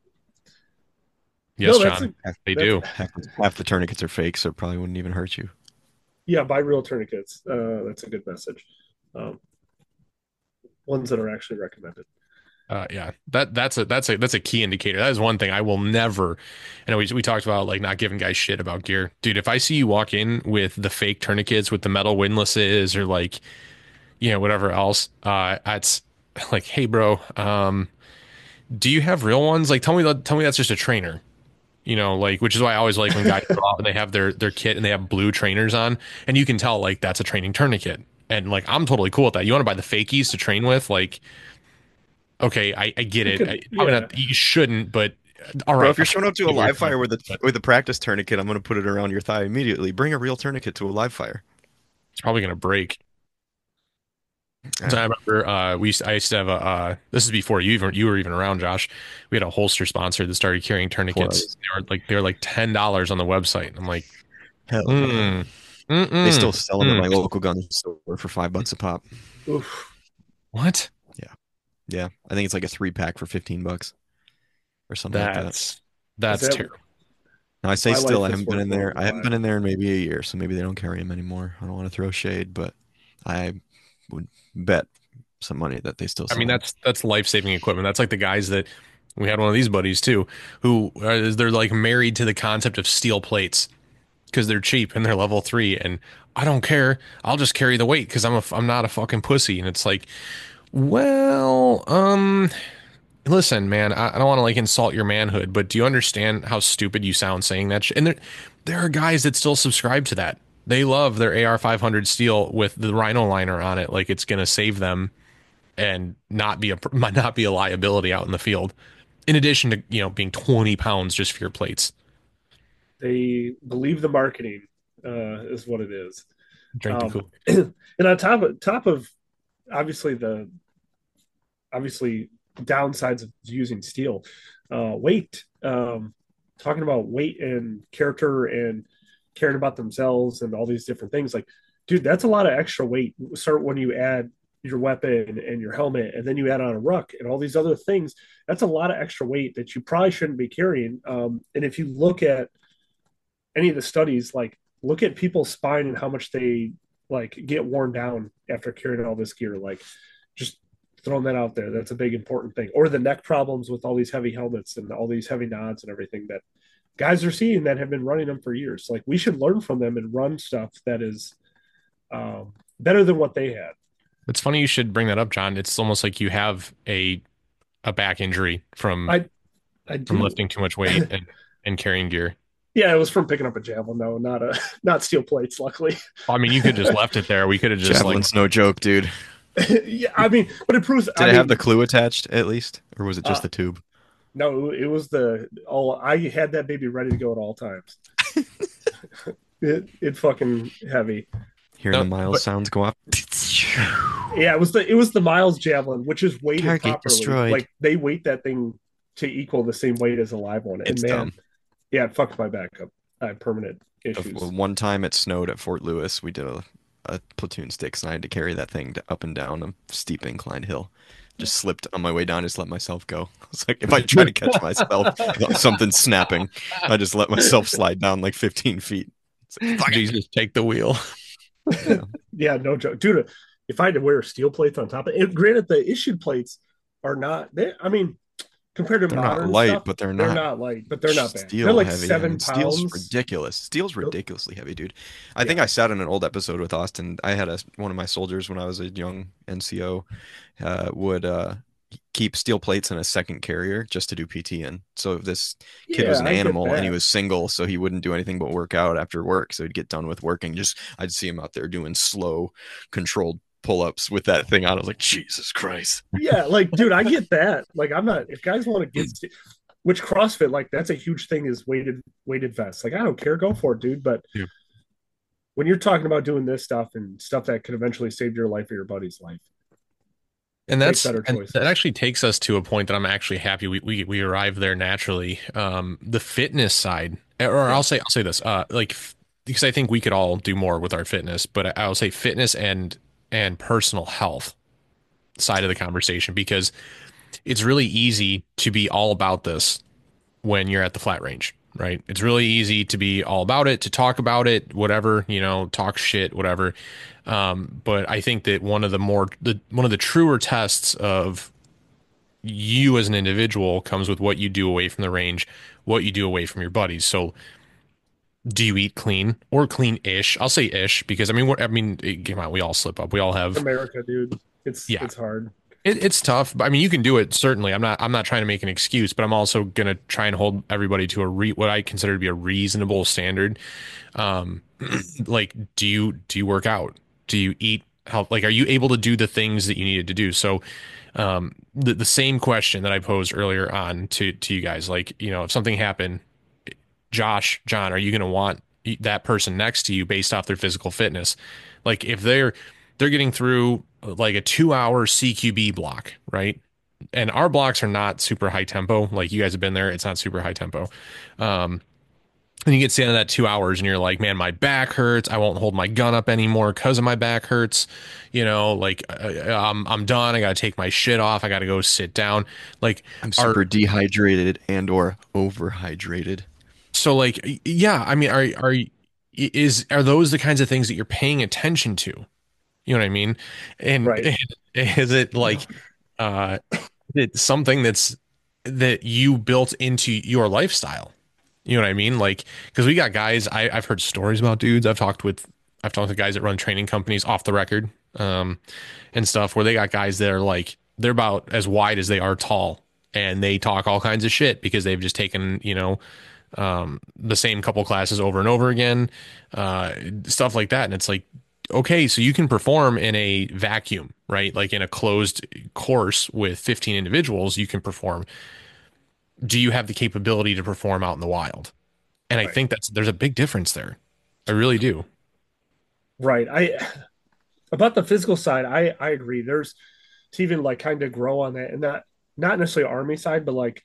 S1: Yes,
S2: no, that's
S1: John,
S2: a,
S3: Half,
S1: they
S2: that's
S1: do.
S3: half, half the tourniquets are fake, so it probably wouldn't even hurt you.
S2: yeah. Buy real tourniquets. Uh, that's a good message. Um, ones that are actually recommended.
S1: Uh, yeah, that that's a that's a that's a key indicator. That is one thing I will never. And we we talked about like not giving guys shit about gear, dude. If I see you walk in with the fake tourniquets with the metal windlasses or like you know whatever else, uh, it's like, hey, bro, um, do you have real ones? Like, tell me that tell me that's just a trainer. You know, like which is why I always like when guys go out and they have their their kit and they have blue trainers on, and you can tell like that's a training tourniquet. And like I'm totally cool with that. You want to buy the fakies to train with, like okay, I, I get
S2: You
S1: it.
S2: could,
S1: I, probably
S2: yeah.
S1: not, you shouldn't, but uh, all
S3: Bro,
S1: right.
S3: if you're showing up to a
S1: I get where you're
S3: live
S1: coming
S3: fire
S1: from,
S3: with a
S1: but
S3: with a practice tourniquet, I'm gonna put it around your thigh immediately. Bring a real tourniquet to a live fire.
S1: it's probably gonna break. So I
S3: Ah,
S1: remember uh, we used I used to have a uh, this is before you even you were even around, Josh. We had a holster sponsor that started carrying
S3: before I
S1: tourniquets.
S3: was
S1: They were like they were like ten dollars on the website. I'm like,
S3: hell yeah.
S1: mm,
S3: They still
S1: mm-mm,
S3: sell them at
S1: mm.
S3: my local gun store for five bucks a pop.
S2: Oof.
S1: What?
S3: Yeah, yeah. I think it's like a three pack for fifteen bucks or something like that.
S1: That's
S2: Is
S1: that's
S2: that
S1: terrible.
S3: Now I say
S2: my
S3: still,
S2: life
S3: I
S2: is
S3: haven't been
S2: worth
S3: in
S2: more
S3: there.
S2: than
S3: I haven't been
S2: five?
S3: in there in maybe a year, so maybe they don't carry them anymore. I don't want to throw shade, but I would bet some money that they still
S1: I
S3: sell
S1: mean,
S3: them.
S1: that's that's life saving equipment. That's like the guys that we had one of these buddies too, who uh, they're like married to the concept of steel plates because they're cheap and they're level three, and I don't care. I'll just carry the weight because I'm a I'm not a fucking pussy. And it's like, well, um, listen, man, I, I don't want to like insult your manhood, but do you understand how stupid you sound saying that shit? And there there are guys that still subscribe to that. They love their A R five hundred steel with the Rhino liner on it, like it's gonna save them and not be a not be a liability out in the field. In addition to you know being twenty pounds just for your plates.
S2: They believe the marketing uh, is what it is.
S1: Drink the
S2: Um,
S1: Kool.
S2: and on top of top of obviously the obviously downsides of using steel, uh, weight. Um, talking about weight and character and caring about themselves and all these different things. Like, dude, that's a lot of extra weight. Start when you add your weapon and your helmet, and then you add on a ruck and all these other things. That's a lot of extra weight that you probably shouldn't be carrying. Um, and if you look at any of the studies, like look at people's spine and how much they like get worn down after carrying all this gear. Like, just throwing that out there. That's a big important thing. Or the neck problems with all these heavy helmets and all these heavy nods and everything that guys are seeing that have been running them for years. Like we should learn from them and run stuff that is um, better than what they had.
S1: It's funny you should bring that up, John. It's almost like you have a a back injury from
S2: I I
S1: from
S2: do.
S1: lifting too much weight and and carrying gear.
S2: Yeah, it was from picking up a javelin, though, not a not steel plates. Luckily,
S1: I mean, you could just left it there. We could have just like
S3: Javelin's no joke, dude.
S2: yeah. I mean, but it proves.
S3: Did
S2: I
S3: it
S2: mean,
S3: have the clue attached at least, or was it just
S2: uh,
S3: the tube?
S2: no, it was the all. I had that baby ready to go at all times. it it fucking heavy.
S3: Hearing
S1: no,
S3: the miles
S1: but
S3: sounds go up.
S2: Yeah, it was the it was the Miles javelin, which is weighted
S3: Target
S2: properly.
S3: destroyed.
S2: Like they weight that thing to equal the same weight as a live one. And
S3: It's
S2: man,
S3: dumb.
S2: yeah, it fucked my back up. I had permanent
S3: The-
S2: issues.
S3: One time it snowed at Fort Lewis. We did a, a platoon sticks, and I had to carry that thing to, up and down a steep incline hill. Just slipped on my way down. Just let myself go. I was like, if I try to catch myself, something's snapping. I just let myself slide down like fifteen feet. It's like, fuck it.
S1: Jesus, take the wheel.
S3: Yeah.
S2: Yeah, no joke, dude. If I had to wear steel plates on top of it, granted, the issued plates are not. They, I mean, compared to
S3: They're not
S2: modern
S3: light,
S2: stuff,
S3: but they're
S2: they're
S3: not
S2: not light, but they're not bad.
S3: steel
S2: They're like
S3: heavy. I
S2: seven
S3: mean, steel's
S2: pounds.
S3: ridiculous. Steel's
S2: Nope.
S3: ridiculously heavy, dude. I
S2: Yeah.
S3: think I sat in an old episode with Austin. I had a one of my soldiers when I was a young N C O uh, would uh, keep steel plates in a second carrier just to do P T in. So if this kid was
S2: Yeah,
S3: an
S2: I get
S3: animal and he
S2: that.
S3: was single, so he wouldn't do anything but work out after work. So he'd get done with working. Just I'd see him out there doing slow, controlled pull-ups with that thing on. I was like, Jesus Christ.
S2: Yeah, like, dude, I get that. Like, I'm not. If guys want to get, st- which CrossFit, like, that's a huge thing is weighted weighted vests. Like, I don't care, go for it, dude. But
S1: Yeah.
S2: when you're talking about doing this stuff and stuff that could eventually save your life or your buddy's life,
S1: And
S2: make
S1: that's
S2: better
S1: and
S2: choices.
S1: that actually takes us to a point that I'm actually happy we we, we arrived there naturally. Um, the fitness side, or I'll
S2: Yeah.
S1: say I'll say this, uh, like f- because I think we could all do more with our fitness, but I'll say fitness and and personal health side of the conversation because it's really easy to be all about this when you're at the flat range, right? It's really easy to be all about it, to talk about it, whatever, you know, talk shit, whatever. Um, but I think that one of the more the one of the truer tests of you as an individual comes with what you do away from the range, what you do away from your buddies. So do you eat clean or clean-ish? I'll say ish because I mean, what I mean, it, come on, we all slip up. We all have,
S2: America, dude, it's
S1: yeah,
S2: it's hard.
S1: it, it's tough. But I mean, you can do it certainly. I'm not. I'm not trying to make an excuse, but I'm also gonna try and hold everybody to a re, what I consider to be a reasonable standard. Um, like, do you do you work out? Do you eat health? Like, are you able to do the things that you needed to do? So, um, the the same question that I posed earlier on to to you guys, like, you know, if something happened, Josh, John, are you gonna want that person next to you based off their physical fitness? Like, if they're they're getting through like a two hour C Q B block, right? And our blocks are not super high tempo. Like you guys have been there, it's not super high tempo. Um, and you get to the end of that two hours and you're like, man, my back hurts. I won't hold my gun up anymore because of my back hurts. You know, like uh, I'm, I'm done. I got to take my shit off. I got to go sit down. Like,
S3: I'm
S1: are,
S3: super dehydrated and or overhydrated.
S1: so like, yeah, I mean, are, are, is, are those the kinds of things that you're paying attention to? You know what I mean? And,
S2: Right.
S1: and is it like, uh, it's something that's, that you built into your lifestyle? You know what I mean? Like, because we got guys, I, I've heard stories about dudes. I've talked with, I've talked to guys that run training companies off the record, um, and stuff where they got guys that are like, they're about as wide as they are tall and they talk all kinds of shit because they've just taken, you know, um, the same couple classes over and over again, uh, stuff like that. And it's like, okay, so you can perform in a vacuum, right? Like in a closed course with fifteen individuals, you can perform. Do you have the capability to perform out in the wild? And I
S2: Right.
S1: think that's there's a big difference there. I really do.
S2: Right. I about the physical side, I I agree. There's to even like kind of grow on that, and not not necessarily army side, but like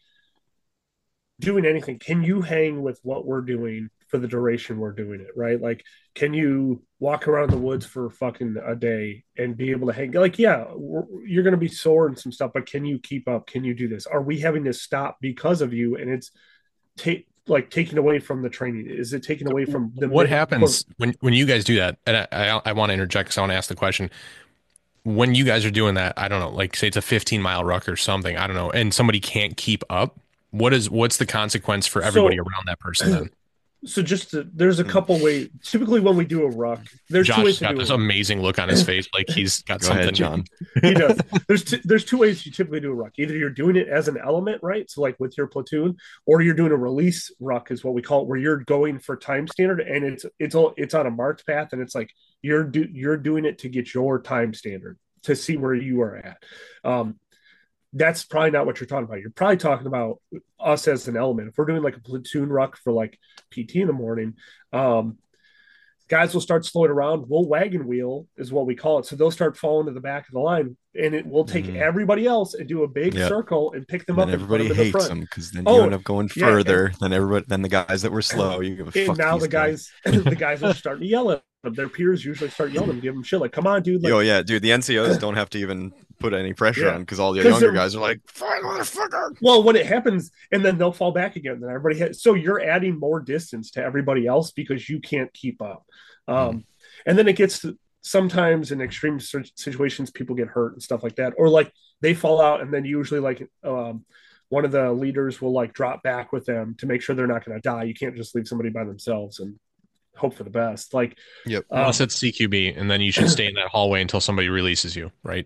S2: doing anything. Can you hang with what we're doing for the duration we're doing it? Right. Like, can you walk around the woods for fucking a day and be able to hang? Like, yeah, we're, you're going to be sore and some stuff, but can you keep up? Can you do this? Are we having to stop because of you? And it's take like taking away from the training. Is it taking away from the
S1: What
S2: mid?
S1: happens when when you guys do that? And I I, I want to interject because I want to ask the question. When you guys are doing that, I don't know, like say it's a fifteen mile ruck or something, I don't know, and somebody can't keep up. What is what's the consequence for everybody
S2: So
S1: around that person then?
S2: so just to, there's a
S3: Hmm.
S2: couple ways. Typically, when we do a ruck, there's two ways
S1: Josh
S2: to
S1: got
S2: do a
S1: this
S2: ruck.
S1: amazing look on his face, like he's got
S3: Go
S1: something.
S3: ahead, John.
S2: He does. There's t- there's two ways you typically do a ruck. Either you're doing it as an element, right? So like with your platoon, or you're doing a release ruck, is what we call it, where you're going for time standard, and it's it's all it's on a marked path, and it's like you're do, you're doing it to get your time standard to see where you are at. Um, that's probably not what you're talking about. You're probably talking about us as an element. If we're doing like a platoon ruck for like P T in the morning, um, guys will start slowing around. We'll wagon wheel is what we call it. So they'll start falling to the back of the line, and it will take
S3: Mm.
S2: everybody else and do a big
S3: Yep.
S2: circle and pick them
S3: And then
S2: up and put
S3: everybody
S2: them in the
S3: hates
S2: front.
S3: them because then you
S2: Oh,
S3: end up going
S2: yeah, and-
S3: further than everybody than the guys that were slow. You give a
S2: And
S3: fuck
S2: now
S3: these
S2: the guys, the guys are starting to yell at them. Their peers usually start yelling and give them shit like, "Come on, dude!" Like,
S3: Yo, yeah, dude, the N C Os don't have to even put any pressure
S2: Yeah.
S3: on because all the
S2: 'Cause
S3: younger
S2: they're-
S3: guys are like, "Fine, motherfucker."
S2: well, when it happens, and then they'll fall back again. Then everybody has, so you're adding more distance to everybody else because you can't keep up. Um, and then it gets to sometimes in extreme si- situations, people get hurt and stuff like that, or like they fall out, and then usually like um, one of the leaders will like drop back with them to make sure they're not going to die. You can't just leave somebody by themselves and hope for the best. Like,
S3: Yep.
S2: um,
S1: Unless it's C Q B, and then you should stay in that hallway until somebody releases you, right?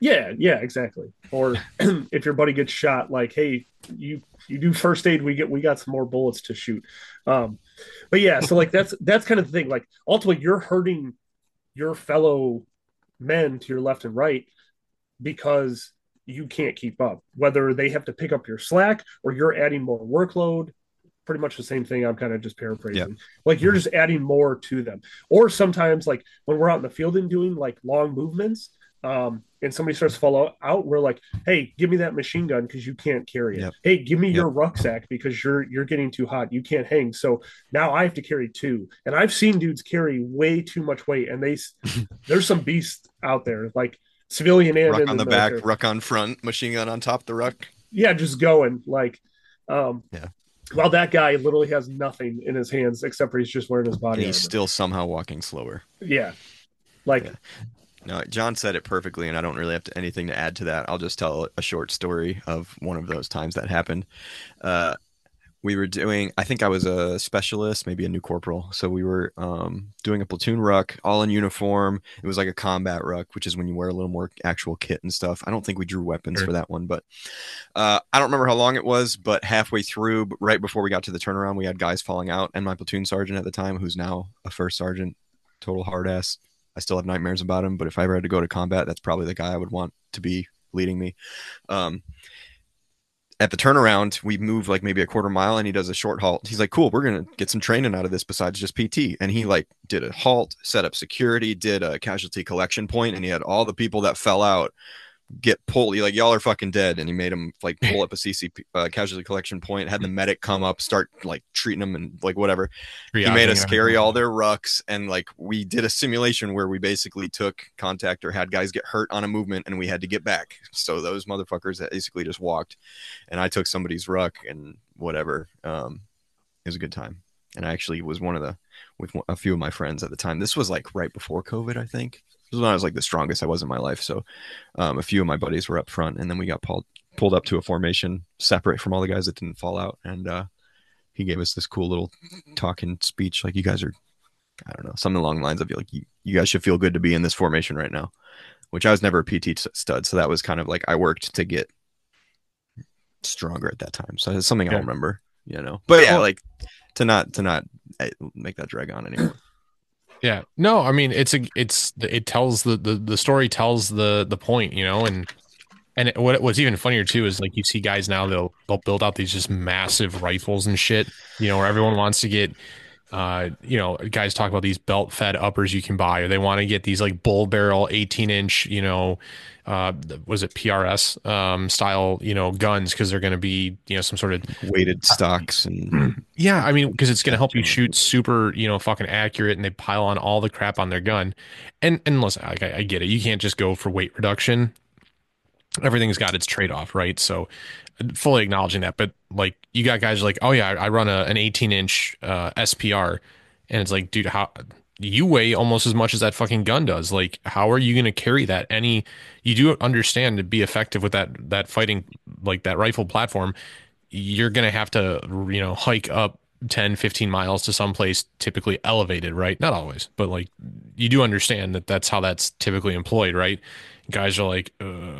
S2: Yeah, yeah, exactly. Or if your buddy gets shot, like, hey, you you do first aid, we get we got some more bullets to shoot. Um, but yeah, so like that's that's kind of the thing. Like ultimately, you're hurting your fellow men to your left and right because you can't keep up. Whether they have to pick up your slack or you're adding more workload, pretty much the same thing. I'm kind of just
S3: Yeah.
S2: paraphrasing. Like you're just adding more to them. Or sometimes, like when we're out in the field and doing like long movements, um, and somebody starts to fall out, we're like, "Hey, give me that machine gun because you can't carry it.
S3: Yep.
S2: Hey, give me
S3: Yep.
S2: your rucksack because you're you're getting too hot. You can't hang. So now I have to carry two." And I've seen dudes carry way too much weight, and they there's some beasts out there, like civilian and
S3: Ruck
S2: in
S3: on
S2: the
S3: the back,
S2: military.
S3: ruck on front, machine gun on top of the ruck.
S2: Yeah, just going like, um,
S3: Yeah.
S2: while that guy literally has nothing in his hands except for he's just wearing his body
S3: And he's
S2: armor.
S3: still somehow walking slower.
S2: Yeah, like
S3: Yeah. No, John said it perfectly, and I don't really have to, anything to add to that. I'll just tell a short story of one of those times that happened. Uh, we were doing, I think I was a specialist, maybe a new corporal. So we were um, doing a platoon ruck, all in uniform. It was like a combat ruck, which is when you wear a little more actual kit and stuff. I don't think we drew weapons
S1: Sure.
S3: for that one, but uh, I don't remember how long it was, but halfway through, right before we got to the turnaround, we had guys falling out, and my platoon sergeant at the time, who's now a first sergeant, total hard ass. I still have nightmares about him, but if I ever had to go to combat, that's probably the guy I would want to be leading me. Um, at the turnaround, we move like maybe a quarter mile, and he does a short halt. He's like, cool, we're going to get some training out of this besides just P T. And he like did a halt, set up security, did a casualty collection point, and he had all the people that fell out get pulled. He like, y'all are fucking dead. And he made them like pull up a C C P uh, casualty collection point, had the medic come up, start like treating them and like whatever. He made us carry all their rucks, and like we did a simulation where we basically took contact or had guys get hurt on a movement, and we had to get back. So those motherfuckers that basically just walked, and I took somebody's ruck and whatever. Um, it was a good time, and I actually was one of the with a few of my friends at the time. This was like right before COVID, I think. This was when I was like the strongest I was in my life. So um, a few of my buddies were up front, and then we got pulled pulled up to a formation separate from all the guys that didn't fall out, and uh, he gave us this cool little talking speech, like, you guys are, I don't know, something along the lines of like, you, you guys should feel good to be in this formation right now, which I was never a P T stud, so that was kind of like I worked to get stronger at that time. So it's something yeah. I'll remember, you know. But yeah, like to not to not make that drag on anymore.
S1: Yeah, no, I mean it's a it's it tells the the, the story tells the the point, you know, and and it, what what's even funnier too is like you see guys now they'll they'll build out these just massive rifles and shit, you know, where everyone wants to get. Uh, you know, guys talk about these belt fed uppers you can buy, or they want to get these like bull barrel eighteen inch, you know, uh, was it P R S um, style, you know, guns because they're going to be, you know, some sort of
S3: weighted stocks and
S1: yeah, I mean, because it's going to help you shoot super, you know, fucking accurate, and they pile on all the crap on their gun. And and listen, like, I, I get it, you can't just go for weight reduction. Everything's got its trade off, right? So fully acknowledging that, but like you got guys like, oh yeah, I run a, an eighteen inch uh, S P R, and it's like, dude, how you weigh almost as much as that fucking gun does. Like, how are you going to carry that? Any, you do understand to be effective with that that fighting, like that rifle platform, you're going to have to, you know, hike up ten, fifteen miles to someplace typically elevated, right? Not always, but like you do understand that that's how that's typically employed, right? Guys are like,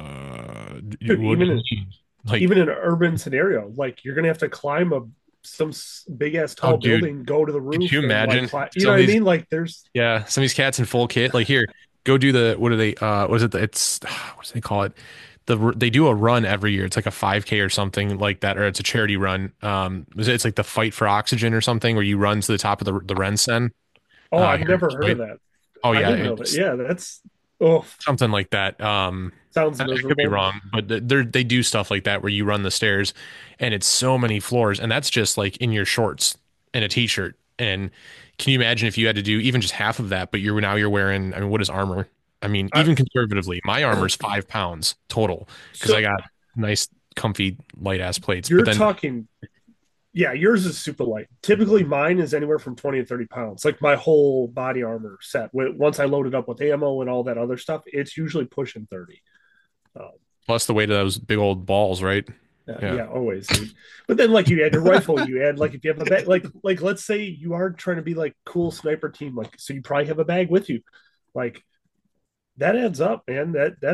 S1: uh,
S2: Dude, even in, like, even in an urban scenario, like you're gonna have to climb a some big ass tall oh, dude, building, go to the roof.
S1: Could you imagine?
S2: Like, you know what I mean? Like, there's
S1: yeah, some of these cats in full kit. Like, here, go do the what are they? Uh, what is it? It's what do they call it? The they do a run every year. It's like a five K or something like that, or it's a charity run. Um, it's like the Fight for Oxygen or something, where you run to the top of the the Rensen.
S2: Oh, uh, I've never heard of that.
S1: Oh yeah,
S2: that. yeah, that's. Oh,
S1: something like that. Um,
S2: Sounds
S1: I could be wrong, but they they do stuff like that where you run the stairs, and it's so many floors, and that's just like in your shorts and a t-shirt. And can you imagine if you had to do even just half of that? But you're now you're wearing. I mean, what is armor? I mean, even I, conservatively, my armor's five pounds total because so, I got nice, comfy, light ass plates.
S2: You're
S1: but then,
S2: talking. Yeah, yours is super light. Typically, mine is anywhere from twenty to thirty pounds. Like my whole body armor set. Once I load it up with ammo and all that other stuff, it's usually pushing thirty.
S1: Um, Plus the weight of those big old balls, right?
S2: Uh, yeah. yeah, always. Dude. But then, like, you add your rifle, you add, like, if you have a bag, like, like let's say you are trying to be like cool sniper team, like, so you probably have a bag with you, like, that adds up, man. That that's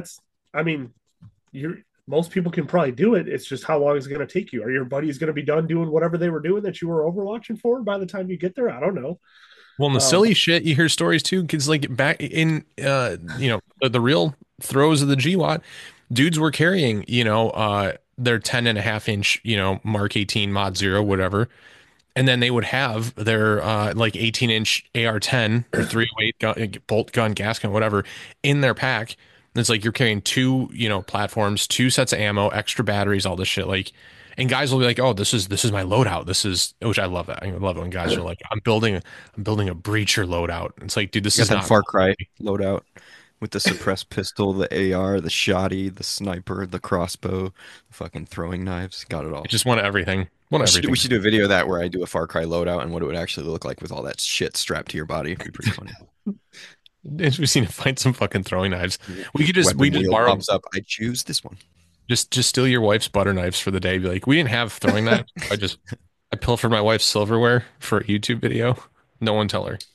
S2: I mean, you're most people can probably do it. It's just how long is it going to take you? Are your buddies going to be done doing whatever they were doing that you were overwatching for by the time you get there? I don't know.
S1: Well, and the
S2: Um,
S1: silly shit, you hear stories too, because like back in, uh, you know, the, the real throes of the G WOT, dudes were carrying, you know, uh, their ten and a half inch, you know, Mark eighteen Mod Zero, whatever. And then they would have their uh, like eighteen inch A R ten or three oh eight gun, bolt gun, gas gun, whatever in their pack. And it's like you're carrying two, you know, platforms, two sets of ammo, extra batteries, all this shit. Like, and guys will be like, "Oh, this is this is my loadout. This is," which I love that. I love it when guys are like, "I'm building, I'm building a breacher loadout." It's like, dude, this
S3: You
S1: is
S3: got that
S1: not
S3: Far Cry loadout with the suppressed pistol, the A R, the shotty, the sniper, the crossbow, the fucking throwing knives. Got it
S1: I
S3: all.
S1: just want everything. Want
S3: We should, we
S1: everything.
S3: should do a video of that where I do a Far Cry loadout and what it would actually look like with all that shit strapped to your body. It'd be pretty funny.
S1: We've seen to find some fucking throwing knives. We could just we
S3: Weapon
S1: just
S3: wheel
S1: borrow
S3: pops up. I choose this one.
S1: just just steal your wife's butter knives for the day. Be like, we didn't have throwing knives. I just I pilfered my wife's silverware for a YouTube video. No one tell her.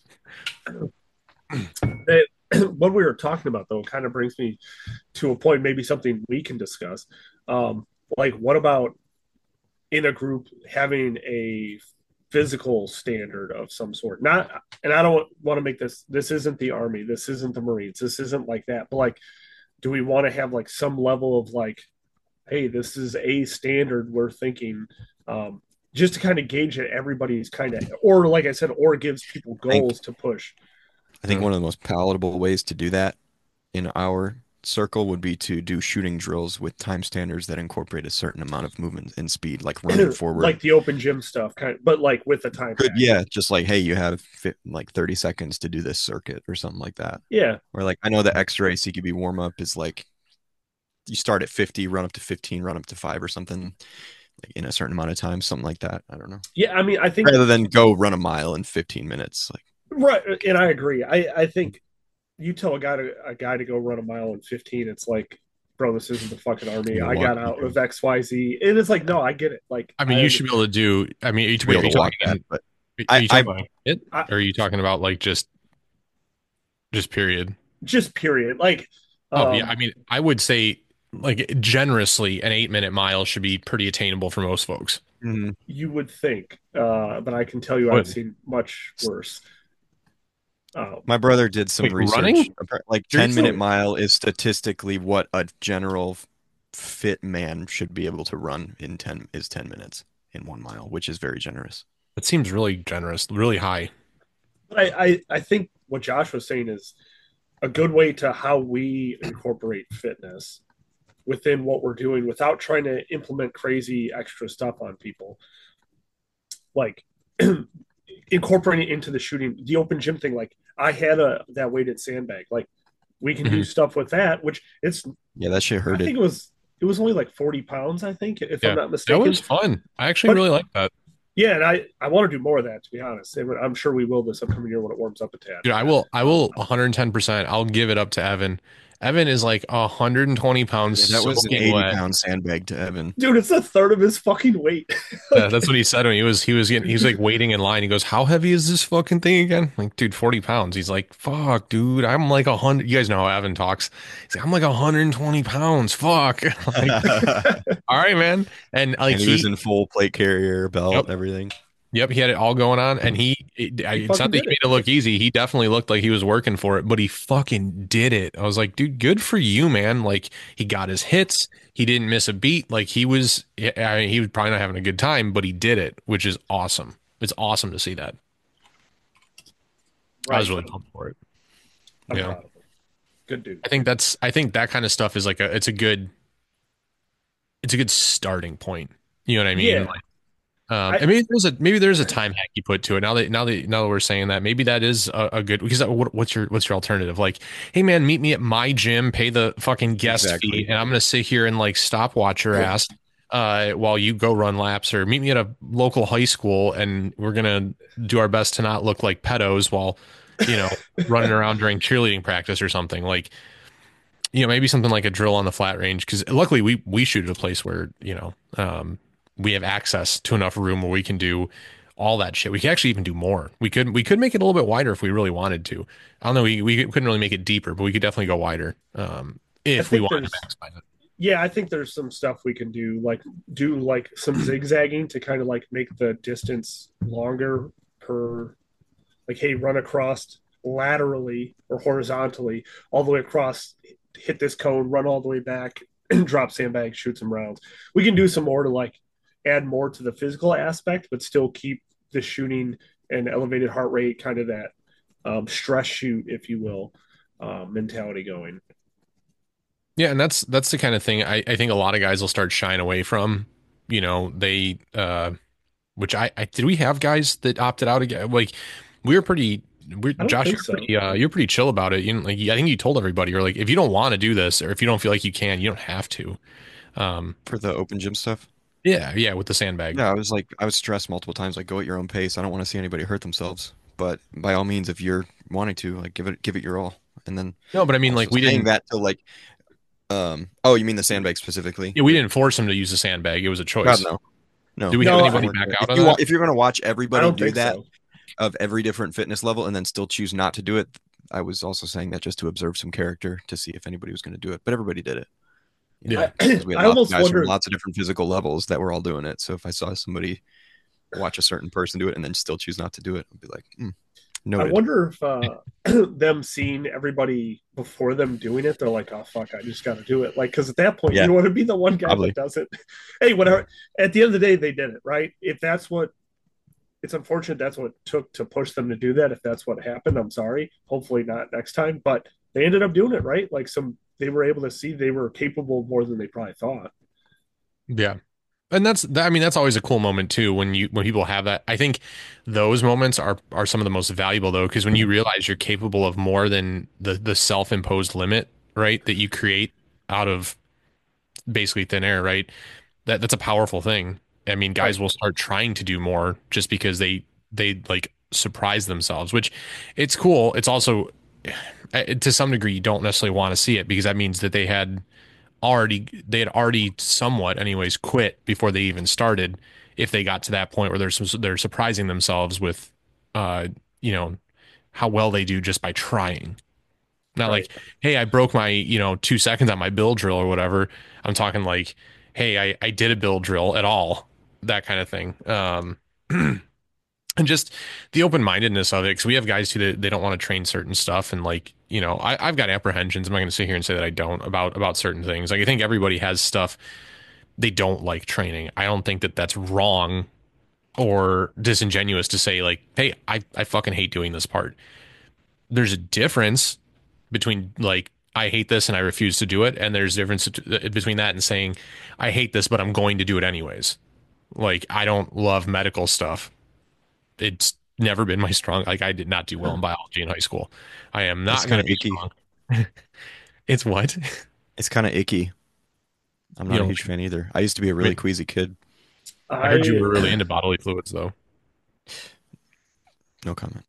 S2: It, what we were talking about though kind of brings me to a point, maybe something we can discuss. Um, like, what about in a group having a physical standard of some sort? Not, and I don't want to make this. This isn't the army. This isn't the Marines. This isn't like that. But like, do we want to have like some level of like, hey, this is a standard we're thinking, um, just to kind of gauge it. Everybody's kind of, or like I said, or gives people
S3: I think
S2: goals to push.
S3: I think one of the most palatable ways to do that in our circle would be to do shooting drills with time standards that incorporate a certain amount of movement and speed, like running forward.
S2: Like the open gym stuff, kind of, but like with the time.
S3: Could
S2: back.
S3: yeah, just like hey, you have fi- like thirty seconds to do this circuit or something like that.
S2: Yeah.
S3: Or like I know the X-ray C Q B warm up is like you start at fifty, run up to fifteen, run up to five or something like in a certain amount of time, something like that. I don't know.
S2: Yeah. I mean, I think
S3: Rather than go run a mile in fifteen minutes, like
S2: right, and I agree. I I think you tell a guy to a guy to go run a mile in fifteen, it's like, bro, this isn't the fucking army.
S3: you
S2: I
S3: walk,
S2: got out with X Y Z, and it's like, no, I get it. Like,
S1: I mean,
S2: I,
S1: you should be able to do. I mean, are you,
S3: to
S1: wait,
S3: be
S1: are
S3: able
S1: you
S3: to walk
S1: talking?
S3: that. But
S1: Are
S3: I,
S1: you
S3: I
S1: talking about it?
S2: I,
S1: Or are you talking about like just just period?
S2: just period. Like,
S1: Oh
S2: um,
S1: yeah, I mean, I would say like generously, an eight minute mile should be pretty attainable for most folks.
S3: mhm.
S2: you would think, uh, but I can tell you, I've
S1: Would.
S2: seen much worse. Uh,
S3: My brother did some
S1: Wait,
S3: research.
S1: running?
S3: Appar- Like ten
S1: Seriously?
S3: minute mile is statistically what a general f- fit man should be able to run in ten is ten minutes in one mile, which is very generous.
S1: That seems really generous, really high.
S2: but I, I I think what Josh was saying is a good way to how we incorporate fitness within what we're doing without trying to implement crazy extra stuff on people. Like incorporating it into the shooting, the open gym thing. Like I had a that weighted sandbag. Like we can do
S1: Mhm.
S2: stuff with that, which it's
S3: Yeah, that shit
S2: I
S3: hurt
S2: think
S3: it.
S2: it was it was only like forty pounds, I think, if
S1: Yeah,
S2: I'm not
S1: that
S2: mistaken.
S1: was fun. I actually
S2: But-
S1: really like that.
S2: Yeah, and I I want to do more of that, to be honest. And I'm sure we will this upcoming year when it warms up a tad.
S1: Dude, I will, I will one hundred ten percent. I'll give it up to Evan. Evan is like one hundred twenty pounds
S3: Yeah, that was an
S1: soaking
S3: eighty
S1: wet.
S3: pound sandbag to Evan.
S2: Dude, it's a third of his fucking weight.
S1: Yeah, that's what he said when he was he was getting he was like waiting in line. He goes, "How heavy is this fucking thing again?" I'm like, dude, forty pounds. He's like, "Fuck, dude, I'm like a hundred." You guys know how Evan talks. He's like, "I'm like one hundred twenty pounds." Fuck. Like, all right, man. And like
S3: And he
S1: he,
S3: was in full plate carrier, belt,
S1: Yep.
S3: everything.
S1: yep, he had it all going on, and he. It, I- it's
S2: fucking
S1: not that he
S2: did
S1: made
S2: it.
S1: it look easy. He definitely looked like he was working for it, but he fucking did it. I was like, dude, good for you, man. Like he got his hits. He didn't miss a beat. Like he was. I mean, he was probably not having a good time, but he did it, which is awesome. It's awesome to see that. I was really pumped for it.
S2: I'm
S1: Yeah.
S2: proud of him. Good dude.
S1: I think that's. I think that kind of stuff is like a. It's a good. It's a good starting point. You know what I mean?
S2: Yeah.
S1: Like, um,
S2: I-
S1: and maybe there's a maybe there's a time hack you put to it. Now that now that now that we're saying that, maybe that is a, a good because that, what, what's your what's your alternative? Like, hey man, meet me at my gym, pay the fucking guest
S3: Exactly.
S1: fee, and I'm gonna sit here and like stopwatch your ass uh, while you go run laps, or meet me at a local high school, and we're gonna do our best to not look like pedos while you know running around during cheerleading practice or something like. You know, maybe something like a drill on the flat range because luckily we we shoot at a place where you know um, we have access to enough room where we can do all that shit. We can actually even do more. We could we could make it a little bit wider if we really wanted to. I don't know. We we couldn't really make it deeper, but we could definitely go wider. Um,
S2: I
S1: if we
S2: think
S1: wanted to
S2: there's
S1: maximize it.
S2: yeah, I think there's some stuff we can do, like do like some zigzagging to kind of like make the distance longer per like, hey, run across laterally or horizontally all the way across, hit this cone, run all the way back, and drop sandbag, shoot some rounds. We can do some more to like add more to the physical aspect, but still keep the shooting and elevated heart rate, kind of that um, stress shoot, if you will, uh, mentality going.
S1: Yeah, and that's that's the kind of thing I, I think a lot of guys will start shying away from. You know, they uh which I, I did we have guys that opted out again? Like we were pretty we're
S2: I don't
S1: Josh,
S2: think
S1: you're
S2: so.
S1: pretty uh you're pretty chill about it. You know, like I think you told everybody you're like if you don't want to do this or if you don't feel like you can, you don't have to. Um
S3: For the open gym stuff.
S1: yeah, yeah, with the sandbag.
S3: Yeah, I was like, I was stressed multiple times, like go at your own pace. I don't want to see anybody hurt themselves. But by all means, if you're wanting to, like give it give it your all. And then
S1: No, but I mean
S3: also
S1: like we
S3: saying
S1: didn't
S3: that to like um oh, you mean the sandbag specifically?
S1: yeah, we
S3: With
S1: didn't force him to use the sandbag. It was a
S3: God
S1: choice.
S3: no.
S1: Do
S3: No.
S1: we have
S2: No,
S3: If
S2: I,
S1: anybody
S3: someone
S1: back
S3: if
S1: out on
S3: you want
S1: that?
S3: if you're gonna watch
S2: I
S3: everybody
S2: don't
S3: do
S2: think
S3: that
S2: so.
S3: of every different fitness level and then still choose not to do it, I was also saying that just to observe some character to see if anybody was gonna do it. But everybody did it. You know,
S1: Yeah.
S2: I,
S3: because we had
S2: I
S3: lots of
S2: almost
S3: guys from
S2: wonder.
S3: lots of different physical levels that were all doing it. So if I saw somebody watch a certain person do it and then still choose not to do it, I'd be like, mm,
S2: I
S3: noted.
S2: wonder if uh, them seeing everybody before them doing it, they're like, "Oh fuck, I just got to do it." Like, because at that point, you
S3: Yeah,
S2: don't want to be the one guy that
S3: probably.
S2: does it. Hey, whatever. At the end of the day, they did it, right? If that's what it's unfortunate, that's what it took to push them to do that. If that's what happened, I'm sorry. Hopefully not next time. But they ended up doing it, right? Like some, they were able to see they were capable more than they probably thought.
S1: Yeah. And that's that, I mean that's always a cool moment too when you when people have that. I think those moments are are some of the most valuable though because when you realize you're capable of more than the the self-imposed limit, right? That you create out of basically thin air, right? That that's a powerful thing. I mean, guys
S2: Right.
S1: will start trying to do more just because they they like surprise themselves, which it's cool. It's also eh, to some degree you don't necessarily want to see it because that means that they had already they had already somewhat anyways quit before they even started if they got to that point where they're they're surprising themselves with uh you know how well they do just by trying, not
S2: Right.
S1: like hey I broke my you know two seconds on my bill drill or whatever. I'm talking like hey i i did a bill drill at all, that kind of thing. um and just the open-mindedness of it because we have guys who they, they don't want to train certain stuff and like you know I, I've got apprehensions. I'm not going to sit here and say that I don't about about certain things. Like I think everybody has stuff they don't like training. I don't think that that's wrong or disingenuous to say like hey i, I fucking hate doing this part. There's a difference between like I hate this and I refuse to do it and there's a difference between that and saying I hate this but I'm going to do it anyways. Like I don't love medical stuff. It's never been my strong. Like I did not do well in biology in high school. I am
S3: It's
S1: not
S3: kind
S1: going to
S3: of
S1: be
S3: icky.
S1: strong. It's what?
S3: It's kind of icky. I'm
S1: You
S3: not a
S1: know,
S3: huge fan either. I used to be a
S1: I
S3: really
S1: mean,
S3: queasy kid.
S1: I heard you
S2: I
S1: were really into bodily fluids though.
S3: No comment.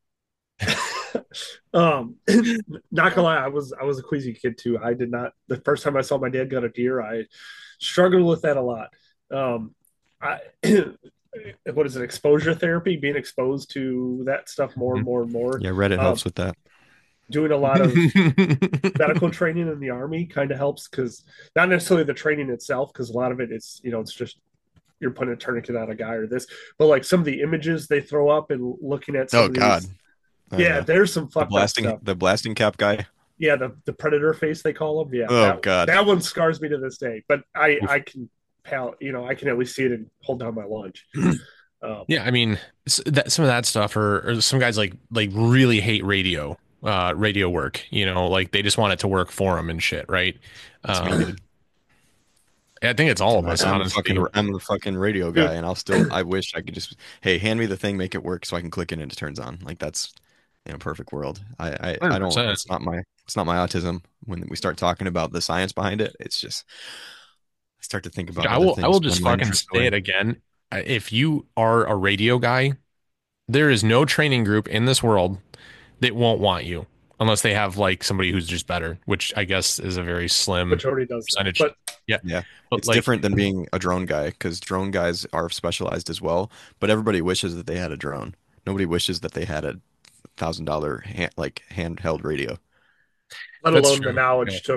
S2: um not gonna lie, I was I was a queasy kid too. I did not the first time I saw my dad got a deer, I struggled with that a lot. Um I what is it, exposure therapy, being exposed to that stuff more and
S1: Mhm.
S2: more and more.
S3: Yeah, Reddit
S2: Um
S3: helps with that.
S2: doing a lot of medical training in the army kind of helps because not necessarily the training itself, because a lot of it is, you know, it's just you're putting a tourniquet on a guy or this, but like some of the images they throw up and looking at some
S3: Oh
S2: of
S3: God.
S2: these,
S3: Oh
S2: yeah,
S3: yeah.
S2: there's some
S3: The
S2: fucked up
S3: blasting
S2: stuff.
S3: the blasting cap guy.
S2: Yeah, the the predator face they call them. Yeah,
S3: Oh
S2: that
S3: God.
S2: that one scars me to this day. But I
S1: Oof.
S2: I can pal, you know, I can at least see it and hold down my lunch. Um,
S1: Yeah, I mean, s- that some of that stuff, or, or some guys like like really hate radio, uh, radio work. You know, like they just want it to work for them and shit, right?
S3: That's me,
S1: Um,
S3: dude.
S1: I think it's all of
S3: And, I,
S1: us,
S3: and I'm a fucking
S1: honestly.
S3: I'm a fucking radio guy,
S2: dude,
S3: and I'll still I wish I could just hey hand me the thing, make it work, so I can click it and it turns on. Like that's in a perfect world. I I, I don't.
S1: one hundred percent.
S3: It's not my it's not my autism. When we start talking about the science behind it, it's just I start to think about
S1: I
S3: other
S1: will I will
S3: things. My
S1: just
S3: mind
S1: fucking
S3: drifts
S1: say
S3: away.
S1: it again. Uh, If you are a radio guy, there is no training group in this world that won't want you unless they have like somebody who's just better, which I guess is a very slim
S2: majority does that,
S1: percentage.
S2: but
S1: Yeah.
S3: Yeah,
S1: But
S3: it's
S1: like,
S3: different than being a drone guy because drone guys are specialized as well. But everybody wishes that they had a drone. Nobody wishes that they had a thousand dollar hand, like handheld radio.
S2: let
S1: that's
S2: alone the
S1: true. Yeah.
S2: knowledge to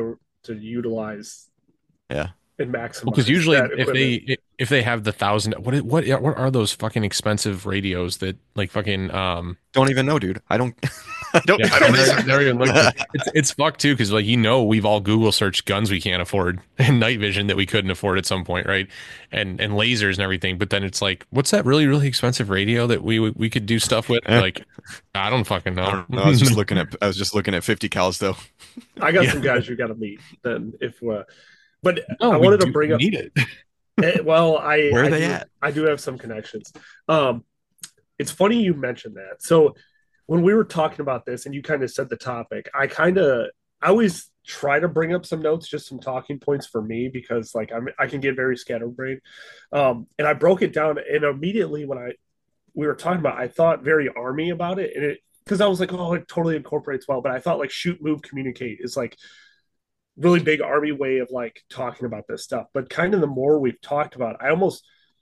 S2: to utilize
S3: Yeah.
S2: and maximize.
S1: Because usually,
S2: that
S1: if
S2: equipment.
S1: they if they have the thousand, what is- what what are those fucking expensive radios that like fucking um
S3: Don't even know, dude. I don't. I don't.
S1: yeah,
S3: I don't
S1: I never,
S3: research.
S1: never even looked at it's it's fucked too because like you know we've all Google searched guns we can't afford and night vision that we couldn't afford at some point, right? And and lasers and everything. But then it's like, what's that really really expensive radio that we we could do stuff with?
S3: Eh,
S1: Like, I don't fucking
S3: I
S1: know.
S3: don't know. I was just looking at. I was just looking at fifty cals though.
S2: I got
S1: Yeah.
S2: some guys you got to meet then if uh, but
S1: No,
S2: I
S1: we
S2: wanted to
S1: do
S2: bring up
S1: need it.
S2: eh, well I
S3: Where are
S2: I
S3: they
S2: do,
S3: at?
S2: I do have some connections. Um, it's funny you mentioned that. So when we were talking about this and you kind of said the topic, I kind of I always try to bring up some notes, just some talking points for me because like I'm I can get very scatterbrained. Um, and I broke it down and immediately when I we were talking about, I thought very army about it, and it because I was like, oh, it totally incorporates well. But I thought like shoot, move, communicate is like really big army way of like talking about this stuff. But kind of the more we've talked about, it, I almost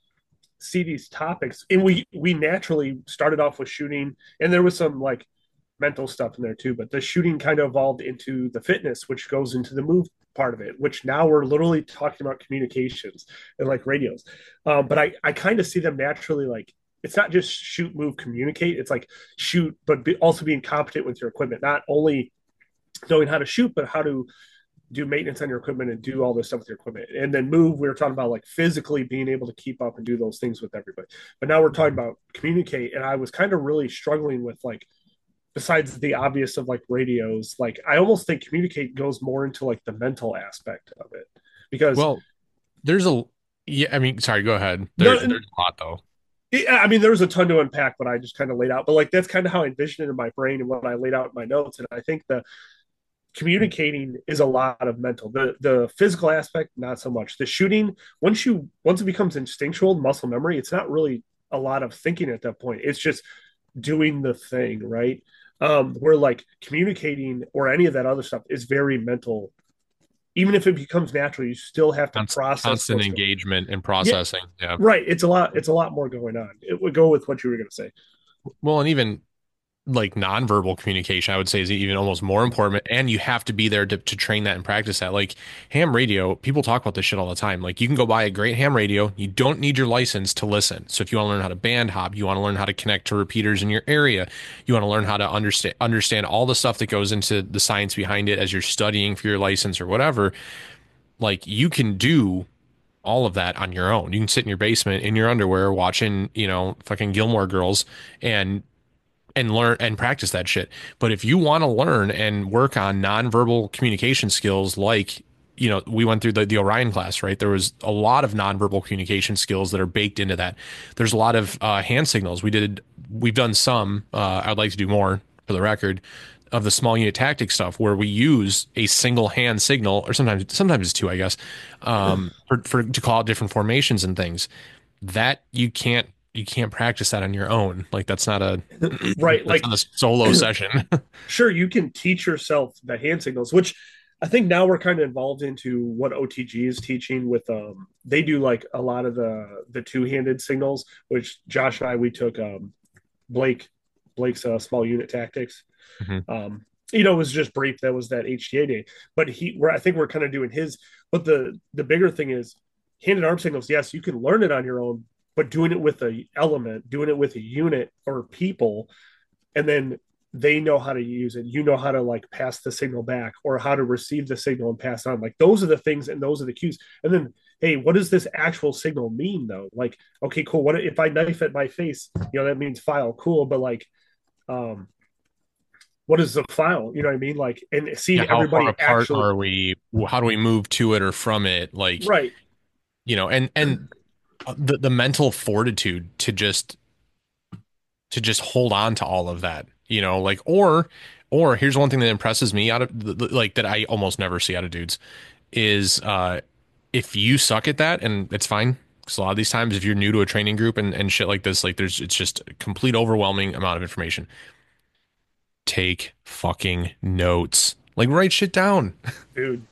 S2: see these topics, and we we naturally started off with shooting, and there was some like mental stuff in there too. But the shooting kind of evolved into the fitness, which goes into the move part of it, which now we're literally talking about communications and like radios. Um, but I I kind of see them naturally like it's not just shoot, move, communicate. It's like shoot, but be, also being competent with your equipment, not only knowing how to shoot, but how to do maintenance on your equipment and do all this stuff with your equipment. And then move, we were talking about like physically being able to keep up and do those things with everybody. But now we're talking about communicate. And I was kind of really struggling with like, besides the obvious of like radios, like I almost think communicate goes more into like the mental aspect of it because
S1: Well, there's a yeah. I mean, sorry. Go ahead.
S2: no,
S1: There, there's a lot though.
S2: yeah, I mean, there was a ton to unpack, but I just kind of laid out. But like that's kind of how I envisioned it in my brain and what I laid out in my notes. And I think the communicating is a lot of mental. The the physical aspect, not so much. The shooting, once you once it becomes instinctual muscle memory, it's not really a lot of thinking at that point. It's just doing the thing, right? Um, where like communicating or any of that other stuff is very mental. Even if it becomes natural, you still have to
S1: Const-
S2: process
S1: constant
S2: what's going-
S1: engagement and
S2: Yeah,
S1: processing. Yeah.
S2: right. It's a lot. It's a lot more going on. It would go with what you were going to say.
S1: Well, and even like nonverbal communication, I would say is even almost more important. And you have to be there to, to train that and practice that. Like ham radio, people talk about this shit all the time. Like you can go buy a great ham radio. You don't need your license to listen. So if you want to learn how to band hop, you want to learn how to connect to repeaters in your area, you want to learn how to understand, understand all the stuff that goes into the science behind it as you're studying for your license or whatever. Like you can do all of that on your own. You can sit in your basement in your underwear watching, you know, fucking Gilmore Girls and and learn and practice that shit. But if you want to learn and work on nonverbal communication skills, like, you know, we went through the, the Orion class, right? There was a lot of nonverbal communication skills that are baked into that. There's a lot of uh, hand signals. We did, we've done some, uh, I'd like to do more for the record of the small unit tactic stuff where we use a single hand signal or sometimes, sometimes it's two, I guess, um, for, for, to call out different formations and things that you can't you can't practice that on your own. Like that's not a
S2: Right.
S1: that's
S2: Like
S1: not a solo session.
S2: sure you can teach yourself the hand signals, which I think now we're kind of involved into what O T G is teaching with um they do like a lot of the the two-handed signals, which Josh and I we took um Blake Blake's uh, small unit tactics.
S1: Mhm.
S2: Um you know, it was just brief. That was that H T A day, but he where I think we're kind of doing his. But the the bigger thing is hand and arm signals. Yes, you can learn it on your own, but doing it with a element, doing it with a unit or people, and then they know how to use it. You know how to like pass the signal back or how to receive the signal and pass on. Like those are the things and those are the cues. And then, hey, what does this actual signal mean though? Like, okay, cool. What if I knife at my face? You know, that means file. Cool. But like, um, what is the file? You know what I mean? Like, and seeing
S1: Yeah, how
S2: everybody
S1: far apart
S2: actually
S1: are we? How do we move to it or from it? Like,
S2: right.
S1: you know, and and the the mental fortitude to just to just hold on to all of that, you know, like or or here's one thing that impresses me out of like that I almost never see out of dudes is uh if you suck at that, and it's fine because a lot of these times if you're new to a training group and, and shit like this, like there's it's just a complete overwhelming amount of information. Take fucking notes. Like write shit down.
S2: Dude.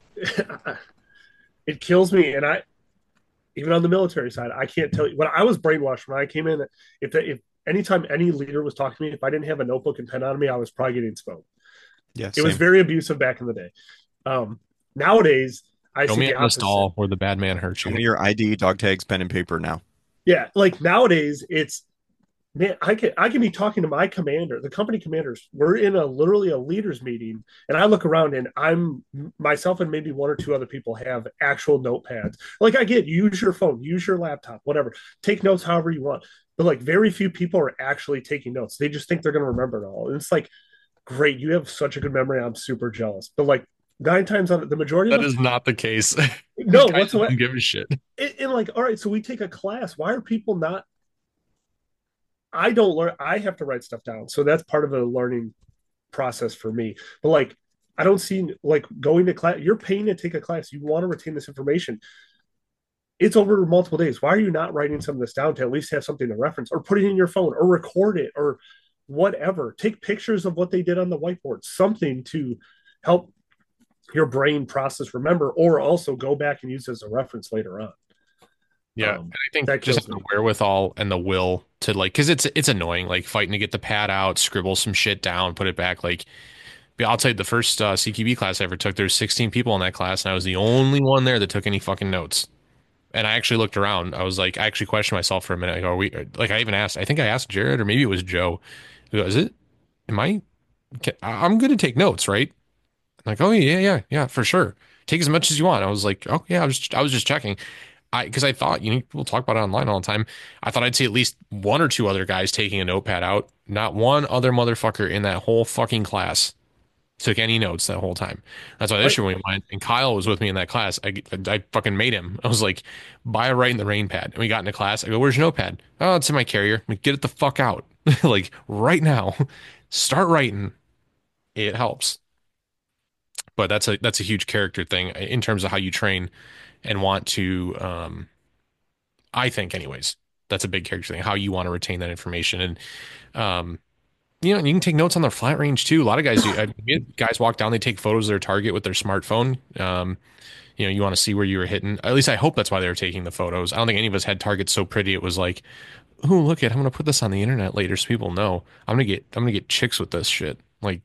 S2: It kills me. And I, even on the military side, I can't tell you when I was brainwashed when I came in. If the, if anytime any leader was talking to me, if I didn't have a notebook and pen on me, I was probably getting smoked.
S3: Yeah,
S2: It was
S3: same.
S2: very abusive back in the day. Um, Nowadays, I
S1: Show
S2: see
S1: me
S2: the
S1: on the
S2: opposite.
S1: stall where the bad man hurt
S3: Show
S1: you.
S3: me your I D, dog tags, pen and paper now.
S2: Yeah, like nowadays, it's man, I can I can be talking to my commander, the company commanders. We're in a literally a leaders meeting, and I look around and I'm myself and maybe one or two other people have actual notepads. Like I get, use your phone, use your laptop, whatever. Take notes however you want. But like very few people are actually taking notes. They just think they're going to remember it all. And it's like, great, you have such a good memory. I'm super jealous. But like nine times out of the majority of
S1: That
S2: us,
S1: is not the case. These
S2: no,
S1: guys
S2: whatsoever.
S1: don't give a shit.
S2: And, and like, all right, so we take a class. Why are people not I don't learn. I have to write stuff down, so that's part of a learning process for me. But like, I don't see like going to class. You're paying to take a class. You want to retain this information. It's over multiple days. Why are you not writing some of this down to at least have something to reference, or put it in your phone, or record it, or whatever? Take pictures of what they did on the whiteboard. Something to help your brain process, remember, or also go back and use as a reference later on.
S1: Yeah, and
S2: Um,
S1: I think
S2: that
S1: just
S2: kills
S1: having
S2: me.
S1: the wherewithal and the will to like, because it's it's annoying, like fighting to get the pad out, scribble some shit down, put it back. Like, yeah, I'll tell you, the first uh, C Q B class I ever took, there's sixteen people in that class, and I was the only one there that took any fucking notes. And I actually looked around. I was like, I actually questioned myself for a minute. Like, are we? Like, I even asked. I think I asked Jared, or maybe it was Joe. I go, is it? Am I? Can, I'm good to take notes, right? I'm like, oh yeah, yeah, yeah, for sure. Take as much as you want. I was like, oh yeah, I was I was just checking. I because I thought, you know, people talk about it online all the time. I thought I'd see at least one or two other guys taking a notepad out. Not one other motherfucker in that whole fucking class took any notes that whole time. That's why this
S2: Right.
S1: year when we went and Kyle was with me in that class, I, I fucking made him. I was like, buy a write in the rain pad. And we got into class. I go, where's your notepad? Oh, it's in my carrier. I'm like, get it the fuck out. Like right now. Start writing. It helps. But that's a that's a huge character thing in terms of how you train and want to um I think anyways. That's a big character thing, how you want to retain that information. And um you know, you can take notes on their flat range too. A lot of guys do. I get guys walk down, they take photos of their target with their smartphone. Um, you know, you want to see where you were hitting. At least I hope that's why they were taking the photos. I don't think any of us had targets so pretty. It was like, oh, look at, I'm gonna put this on the internet later so people know. I'm gonna get, I'm gonna get chicks with this shit. Like,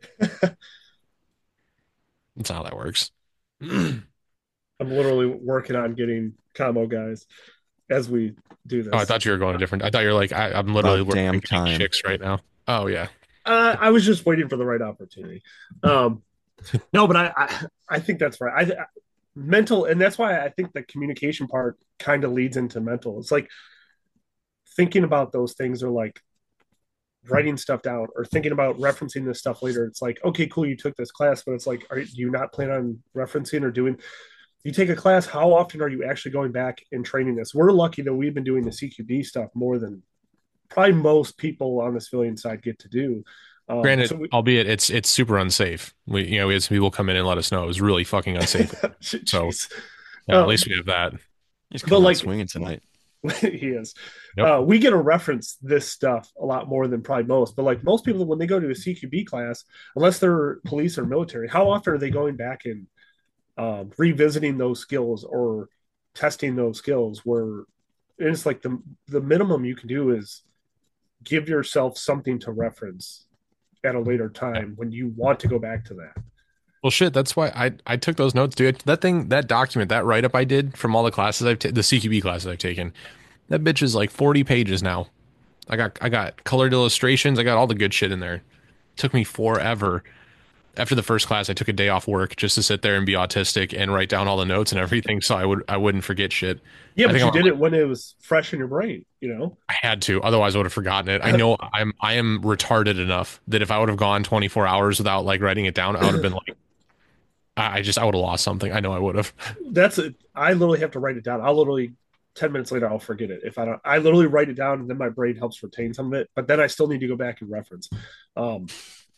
S1: that's not how that works. Oh,
S2: I'm literally working on getting commo guys as we do
S1: I
S2: this.
S1: thought you were going different. I thought you were like, I, I'm literally
S3: About
S1: working on
S3: damn
S1: getting
S3: time.
S1: chicks right now. Oh yeah.
S2: Uh, I was just waiting for the right opportunity. Um, no, but I, I, I think that's right. I, I mental, and that's why I think the communication part kind of leads into mental. It's like thinking about those things, or like writing stuff down, or thinking about referencing this stuff later. It's like, okay, cool, you took this class, but it's like, are do you not plan on referencing or doing? You take a class, how often are you actually going back and training this? We're lucky that we've been doing the C Q B stuff more than probably most people on the civilian side get to do. Um,
S1: Granted,
S2: so we,
S1: albeit it's it's super unsafe. We you know we had some people come in and let us know it was really fucking unsafe. So
S2: jeez,
S1: yeah, at
S2: um,
S1: least we have that.
S3: He's
S2: but
S3: coming out
S2: like
S3: swinging tonight.
S2: he is,
S1: Yep.
S2: uh, we get to reference this stuff a lot more than probably most. But like most people, when they go to a C Q B class, unless they're police or military, how often are they going back and um, revisiting those skills or testing those skills? Where it's like the the minimum you can do is give yourself something to reference at a later
S1: Yeah.
S2: time when you want to go back to that.
S1: Well, shit. That's why I I took those notes, dude. That thing, that document, that write up I did from all the classes I've ta- the C Q B classes I've taken. That bitch is like forty pages now. I got I got colored illustrations. I got all the good shit in there. Took me forever. After the first class, I took a day off work just to sit there and be autistic and write down all the notes and everything, so I would I wouldn't forget shit.
S2: Yeah,
S1: I
S2: but
S1: think
S2: you
S1: I'm
S2: did it when it was fresh in your brain, you know?
S1: I had to, otherwise I would have forgotten it. I know I'm I am retarded enough that if I would have gone twenty-four hours without like writing it down, I would have been like, I I just I would have lost something. I know I would have.
S2: That's it. I literally have to write it down. I'll literally ten minutes later I'll forget it if I don't. I literally write it down and then my brain helps retain some of it. But then I still need to go back and reference. Um,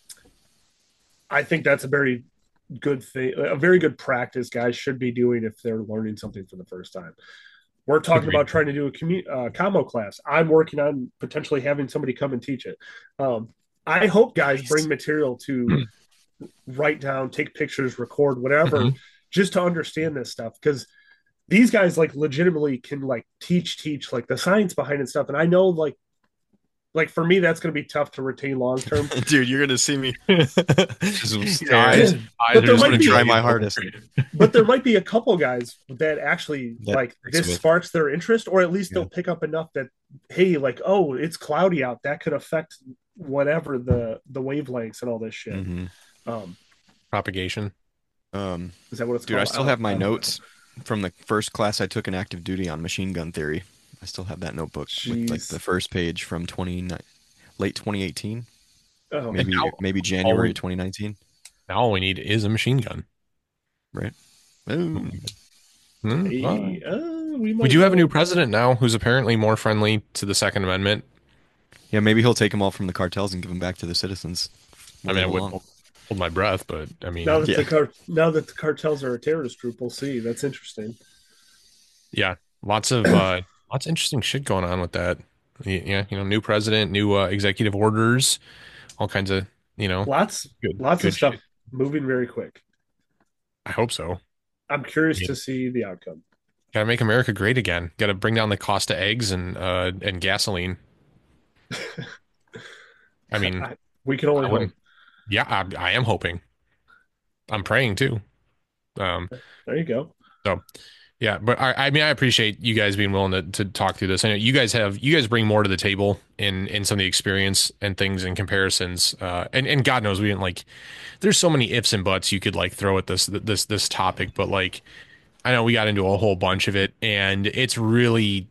S2: I think that's a very good thing, a very good practice guys should be doing if they're learning something for the first time. We're talking
S1: Agreed.
S2: about trying to do a commu- uh, combo class. I'm working on potentially having somebody come and teach it. Um, I hope guys bring
S1: Nice.
S2: material to write down, take pictures, record, whatever,
S1: Mhm.
S2: just to understand this stuff. Because these guys like legitimately can like teach, teach like the science behind it stuff. And I know like like for me, that's going to be tough to retain long term.
S3: Dude, you're gonna see me just
S1: Your
S3: stare.
S1: eyes, eyes
S2: But
S1: are
S2: there
S1: just
S2: might
S3: I'm gonna
S2: be-
S3: try
S1: glazed
S3: my
S1: over.
S3: hardest.
S2: But there might be a couple guys that actually
S3: That
S2: like
S3: sticks
S2: this
S3: with.
S2: sparks their interest, or at least
S3: Yeah.
S2: they'll pick up enough that hey, like oh, it's cloudy out. That could affect whatever the the wavelengths and all this shit.
S3: hmm
S2: Um,
S1: Propagation.
S3: Um,
S2: is that what it's
S3: dude, I
S2: called?
S3: still
S2: don't-
S3: have my
S2: I don't know.
S3: notes from the first class I took in active duty on machine gun theory. I still have that notebook with like
S2: Jeez.
S3: the first page from twenty late twenty eighteen,
S2: Oh,
S3: maybe
S1: now-
S3: maybe January twenty nineteen.
S1: Now all we need is a machine gun.
S3: Right. Ooh.
S1: Hmm,
S2: hey,
S1: well,
S2: uh, we might
S1: we do have a
S2: know.
S1: new president now who's apparently more friendly to the Second Amendment.
S3: Yeah, maybe he'll take them all from the cartels and give them back to the citizens.
S1: I mean, I
S3: Move
S1: wouldn't
S3: along.
S1: hold my breath, but I mean,
S2: Now that
S3: Yeah.
S2: the car now that the cartels are a terrorist group, we'll see. That's interesting.
S1: yeah, lots of uh, lots of interesting shit going on with that. Y- Yeah, you know, new president, new uh, executive orders, all kinds of, you know,
S2: Lots
S1: good,
S2: lots
S1: good
S2: of stuff
S1: shit.
S2: moving very quick.
S1: I hope so.
S2: I'm curious
S1: Yeah.
S2: to see the outcome.
S1: Got to make America great again. Got to bring down the cost of eggs and uh, and gasoline. I mean,
S2: I, we can only
S1: I
S2: hope.
S1: wouldn't. Yeah, I, I am hoping. I'm praying too. Um,
S2: There you go.
S1: so yeah, but I, I mean, I appreciate you guys being willing to, to talk through this. I know you guys have, you guys bring more to the table in, in some of the experience and things and comparisons. Uh, and, and God knows we didn't like, there's so many ifs and buts you could like throw at this, this, this topic, but like, I know we got into a whole bunch of it and it's really,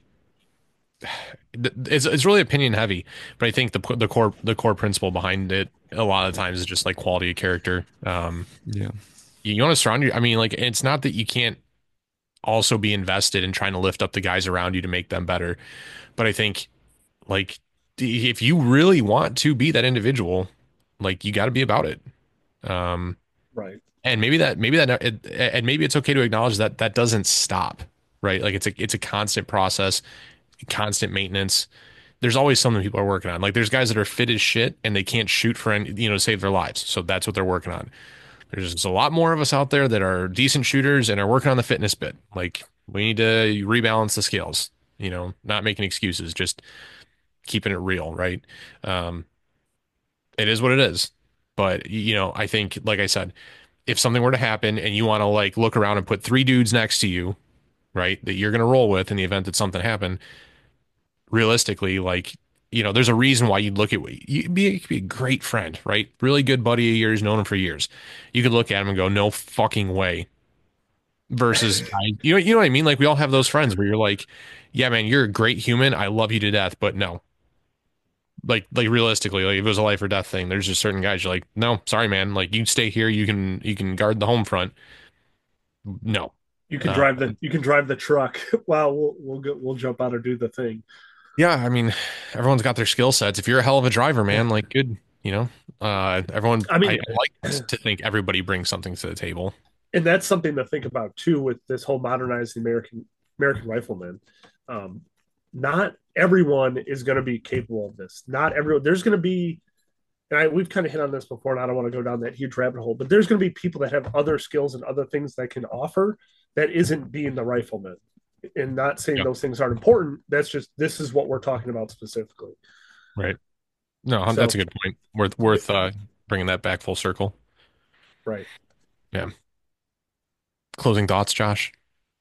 S1: it's, it's really opinion heavy, but I think the, the core, the core principle behind it a lot of times is just like quality of character. Um,
S3: Yeah.
S1: you, you want to surround you. I mean, like, it's not that you can't also be invested in trying to lift up the guys around you to make them better. But I think like if you really want to be that individual, like you got to be about it. Um,
S2: Right.
S1: and maybe that, maybe that, it, and maybe it's okay to acknowledge that that doesn't stop, right? Like it's a, it's a constant process, constant maintenance. There's always something people are working on. Like there's guys that are fit as shit and they can't shoot for any, you know, to save their lives. So that's what they're working on. There's just a lot more of us out there that are decent shooters and are working on the fitness bit. Like we need to rebalance the scales, you know, not making excuses, just keeping it real, right? Um, it is what it is. But you know, I think, like I said, if something were to happen and you want to like look around and put three dudes next to you, right, that you're going to roll with in the event that something happened, realistically, like, you know, there's a reason why you'd look at you be, you could be a great friend, right? Really good buddy of yours, known him for years. You could look at him and go, no fucking way. Versus, guys, you know, you know what I mean? Like we all have those friends where you're like, yeah, man, you're a great human. I love you to death, but no. Like, like realistically, like if it was a life or death thing, there's just certain guys you're like, no, sorry, man. Like you stay here, you can you can guard the home front. No.
S2: You can
S1: Uh,
S2: drive the you can drive the truck. Wow, we'll we'll go, we'll jump out and do the thing.
S1: Yeah, I mean, everyone's got their skill sets. If you're a hell of a driver, man, like good, you know, uh, everyone,
S2: I mean-
S1: I, I like to think everybody brings something to the table.
S2: And that's something to think about too with this whole modernizing American American rifleman. Um, not everyone is going to be capable of this. Not everyone. There's going to be, and I, we've kind of hit on this before, and I don't want to go down that huge rabbit hole. But there's going to be people that have other skills and other things that can offer that isn't being the rifleman. And not saying
S1: Yeah.
S2: those things aren't important. That's just this is what we're talking about specifically.
S1: Right. No,
S2: So-
S1: that's a good point. Worth, worth, uh, bringing that back full circle.
S2: Right.
S1: Closing thoughts, Josh?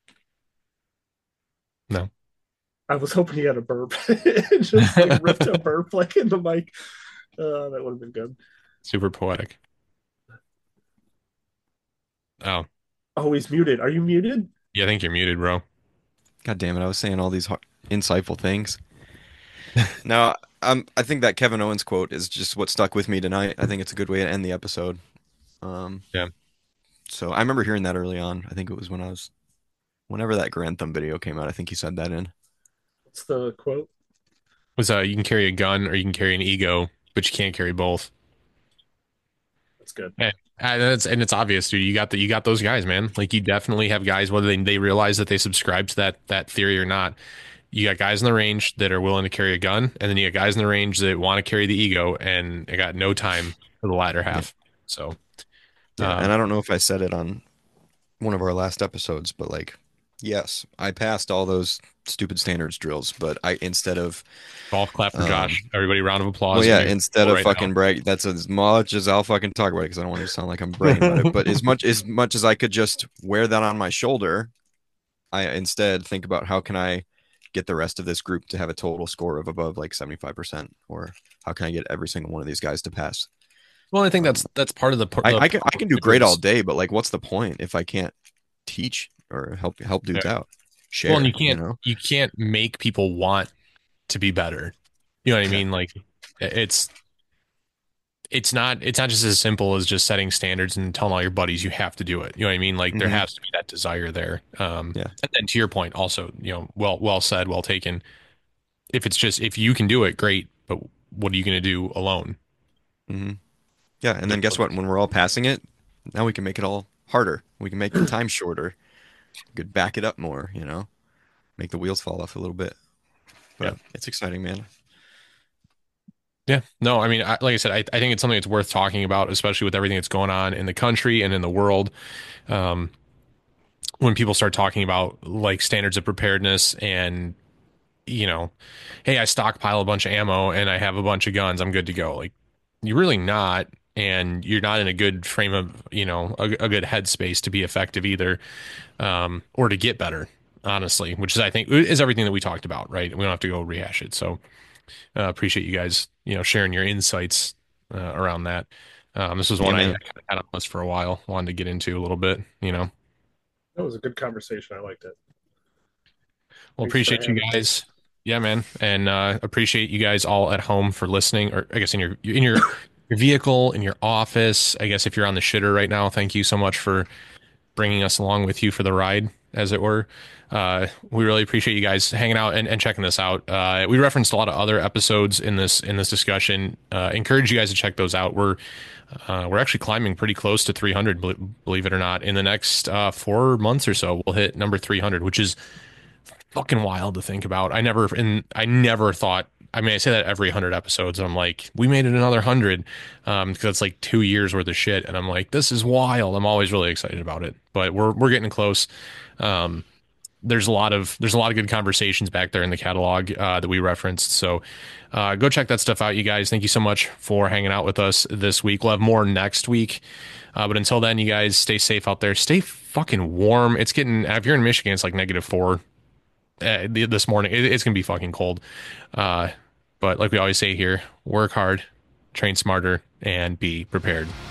S1: No.
S2: I was hoping he had a burp. Just like ripped a burp like in the mic. Uh, that would have been good.
S1: Super poetic. Oh,
S2: Oh, he's muted. Are you muted?
S1: yeah, I think you're muted, bro.
S3: God damn it! I was saying all these hard, insightful things. Now, um, I think that Kevin Owens quote is just what stuck with me tonight. I think it's a good way to end the episode. Um,
S1: Yeah.
S3: So I remember hearing that early on. I think it was when I was, whenever that Grantham video came out. I think he said that in.
S2: What's the quote?
S1: Was uh, you can carry a gun or you can carry an ego, but you can't carry both.
S2: That's good.
S1: And it's and it's obvious, dude. You got the you got those guys, man. Like you definitely have guys, whether they, they realize that they subscribe to that that theory or not. You got guys in the range that are willing to carry a gun, and then you got guys in the range that want to carry the ego, and they got no time for the latter half. So,
S3: Yeah,
S1: um,
S3: and I don't know if I said it on one of our last episodes, but like Yes, I passed all those stupid standards drills, but I instead of
S1: Golf clap for
S3: um
S1: Josh. Everybody, round of
S3: well,
S1: applause in
S3: yeah,
S1: your
S3: instead of
S1: right
S3: fucking brag, that's as much as I'll fucking talk about it because I don't want to sound like I'm bragging about it.
S1: now.
S3: But as much as much as I could just wear that on my shoulder, I instead think about how can I get the rest of this group to have a total score of above like seventy-five percent, or how can I get every single one of these guys to pass?
S1: Well, I think
S3: Um,
S1: that's that's part of the
S3: I,
S1: the
S3: I can I
S1: problem
S3: can do
S1: too
S3: great all
S1: is
S3: day, but like, what's the point if I can't teach or help help
S1: yeah.
S3: dudes out,
S1: Well, and you
S3: share, you
S1: can't
S3: know?
S1: you can't make people want to be better. You know what I
S3: Yeah.
S1: mean? Like it's it's not it's not just as simple as just setting standards and telling all your buddies you have to do it. You know what I mean? Like there
S3: Hmm.
S1: has to be that desire there. Um,
S3: Yeah.
S1: and then to your point, also, you know, well well said, well taken. If it's just if you can do it, great. But what are you going to do alone?
S3: Hmm. Yeah. And then guess what? When we're all passing it, now we can make it all harder. We can make the time shorter. We could back it up more, you know, make the wheels fall off a little bit.
S1: Yeah.
S3: But it's exciting, man.
S1: Yeah. No, I mean, I, like I said, I, I think it's something that's worth talking about, especially with everything that's going on in the country and in the world. Um, when people start talking about like standards of preparedness and, you know, hey, I stockpile a bunch of ammo and I have a bunch of guns, I'm good to go. Like, you're really not. And you're not in a good frame of, you know, a, a good headspace to be effective either, um, or to get better, honestly, which is, I think, is everything that we talked about, right? We don't have to go rehash it. So, uh, appreciate you guys, you know, sharing your insights uh, around that. Um, this was
S3: Yeah,
S1: one I
S3: man.
S1: had on the list for a while, wanted to get into a little bit, you know.
S2: That was a good conversation. I liked it.
S1: Well,
S2: Thanks for
S1: appreciate you
S2: having me.
S1: guys. Yeah, man, and uh, appreciate you guys all at home for listening, or I guess in your in your your vehicle, in your office. I guess if you're on the shitter right now, thank you so much for bringing us along with you for the ride, as it were. Uh, we really appreciate you guys hanging out and, and checking this out. Uh, we referenced a lot of other episodes in this in this discussion. Uh, encourage you guys to check those out. We're uh, we're actually climbing pretty close to three hundred, believe it or not. In the next uh, four months or so, we'll hit number three hundred, which is fucking wild to think about. I never and I never thought. I mean, I say that every hundred episodes. I'm like, we made it another hundred, um, because it's like two years worth of shit, and I'm like, this is wild. I'm always really excited about it, but we're we're getting close. Um, there's a lot of there's a lot of good conversations back there in the catalog uh, that we referenced. So uh, go check that stuff out, you guys. Thank you so much for hanging out with us this week. We'll have more next week, uh, but until then, you guys stay safe out there. Stay fucking warm. It's getting if you're in Michigan, it's like negative four uh, this morning. It, it's gonna be fucking cold. Uh, but like we always say here, work hard, train smarter, and be prepared.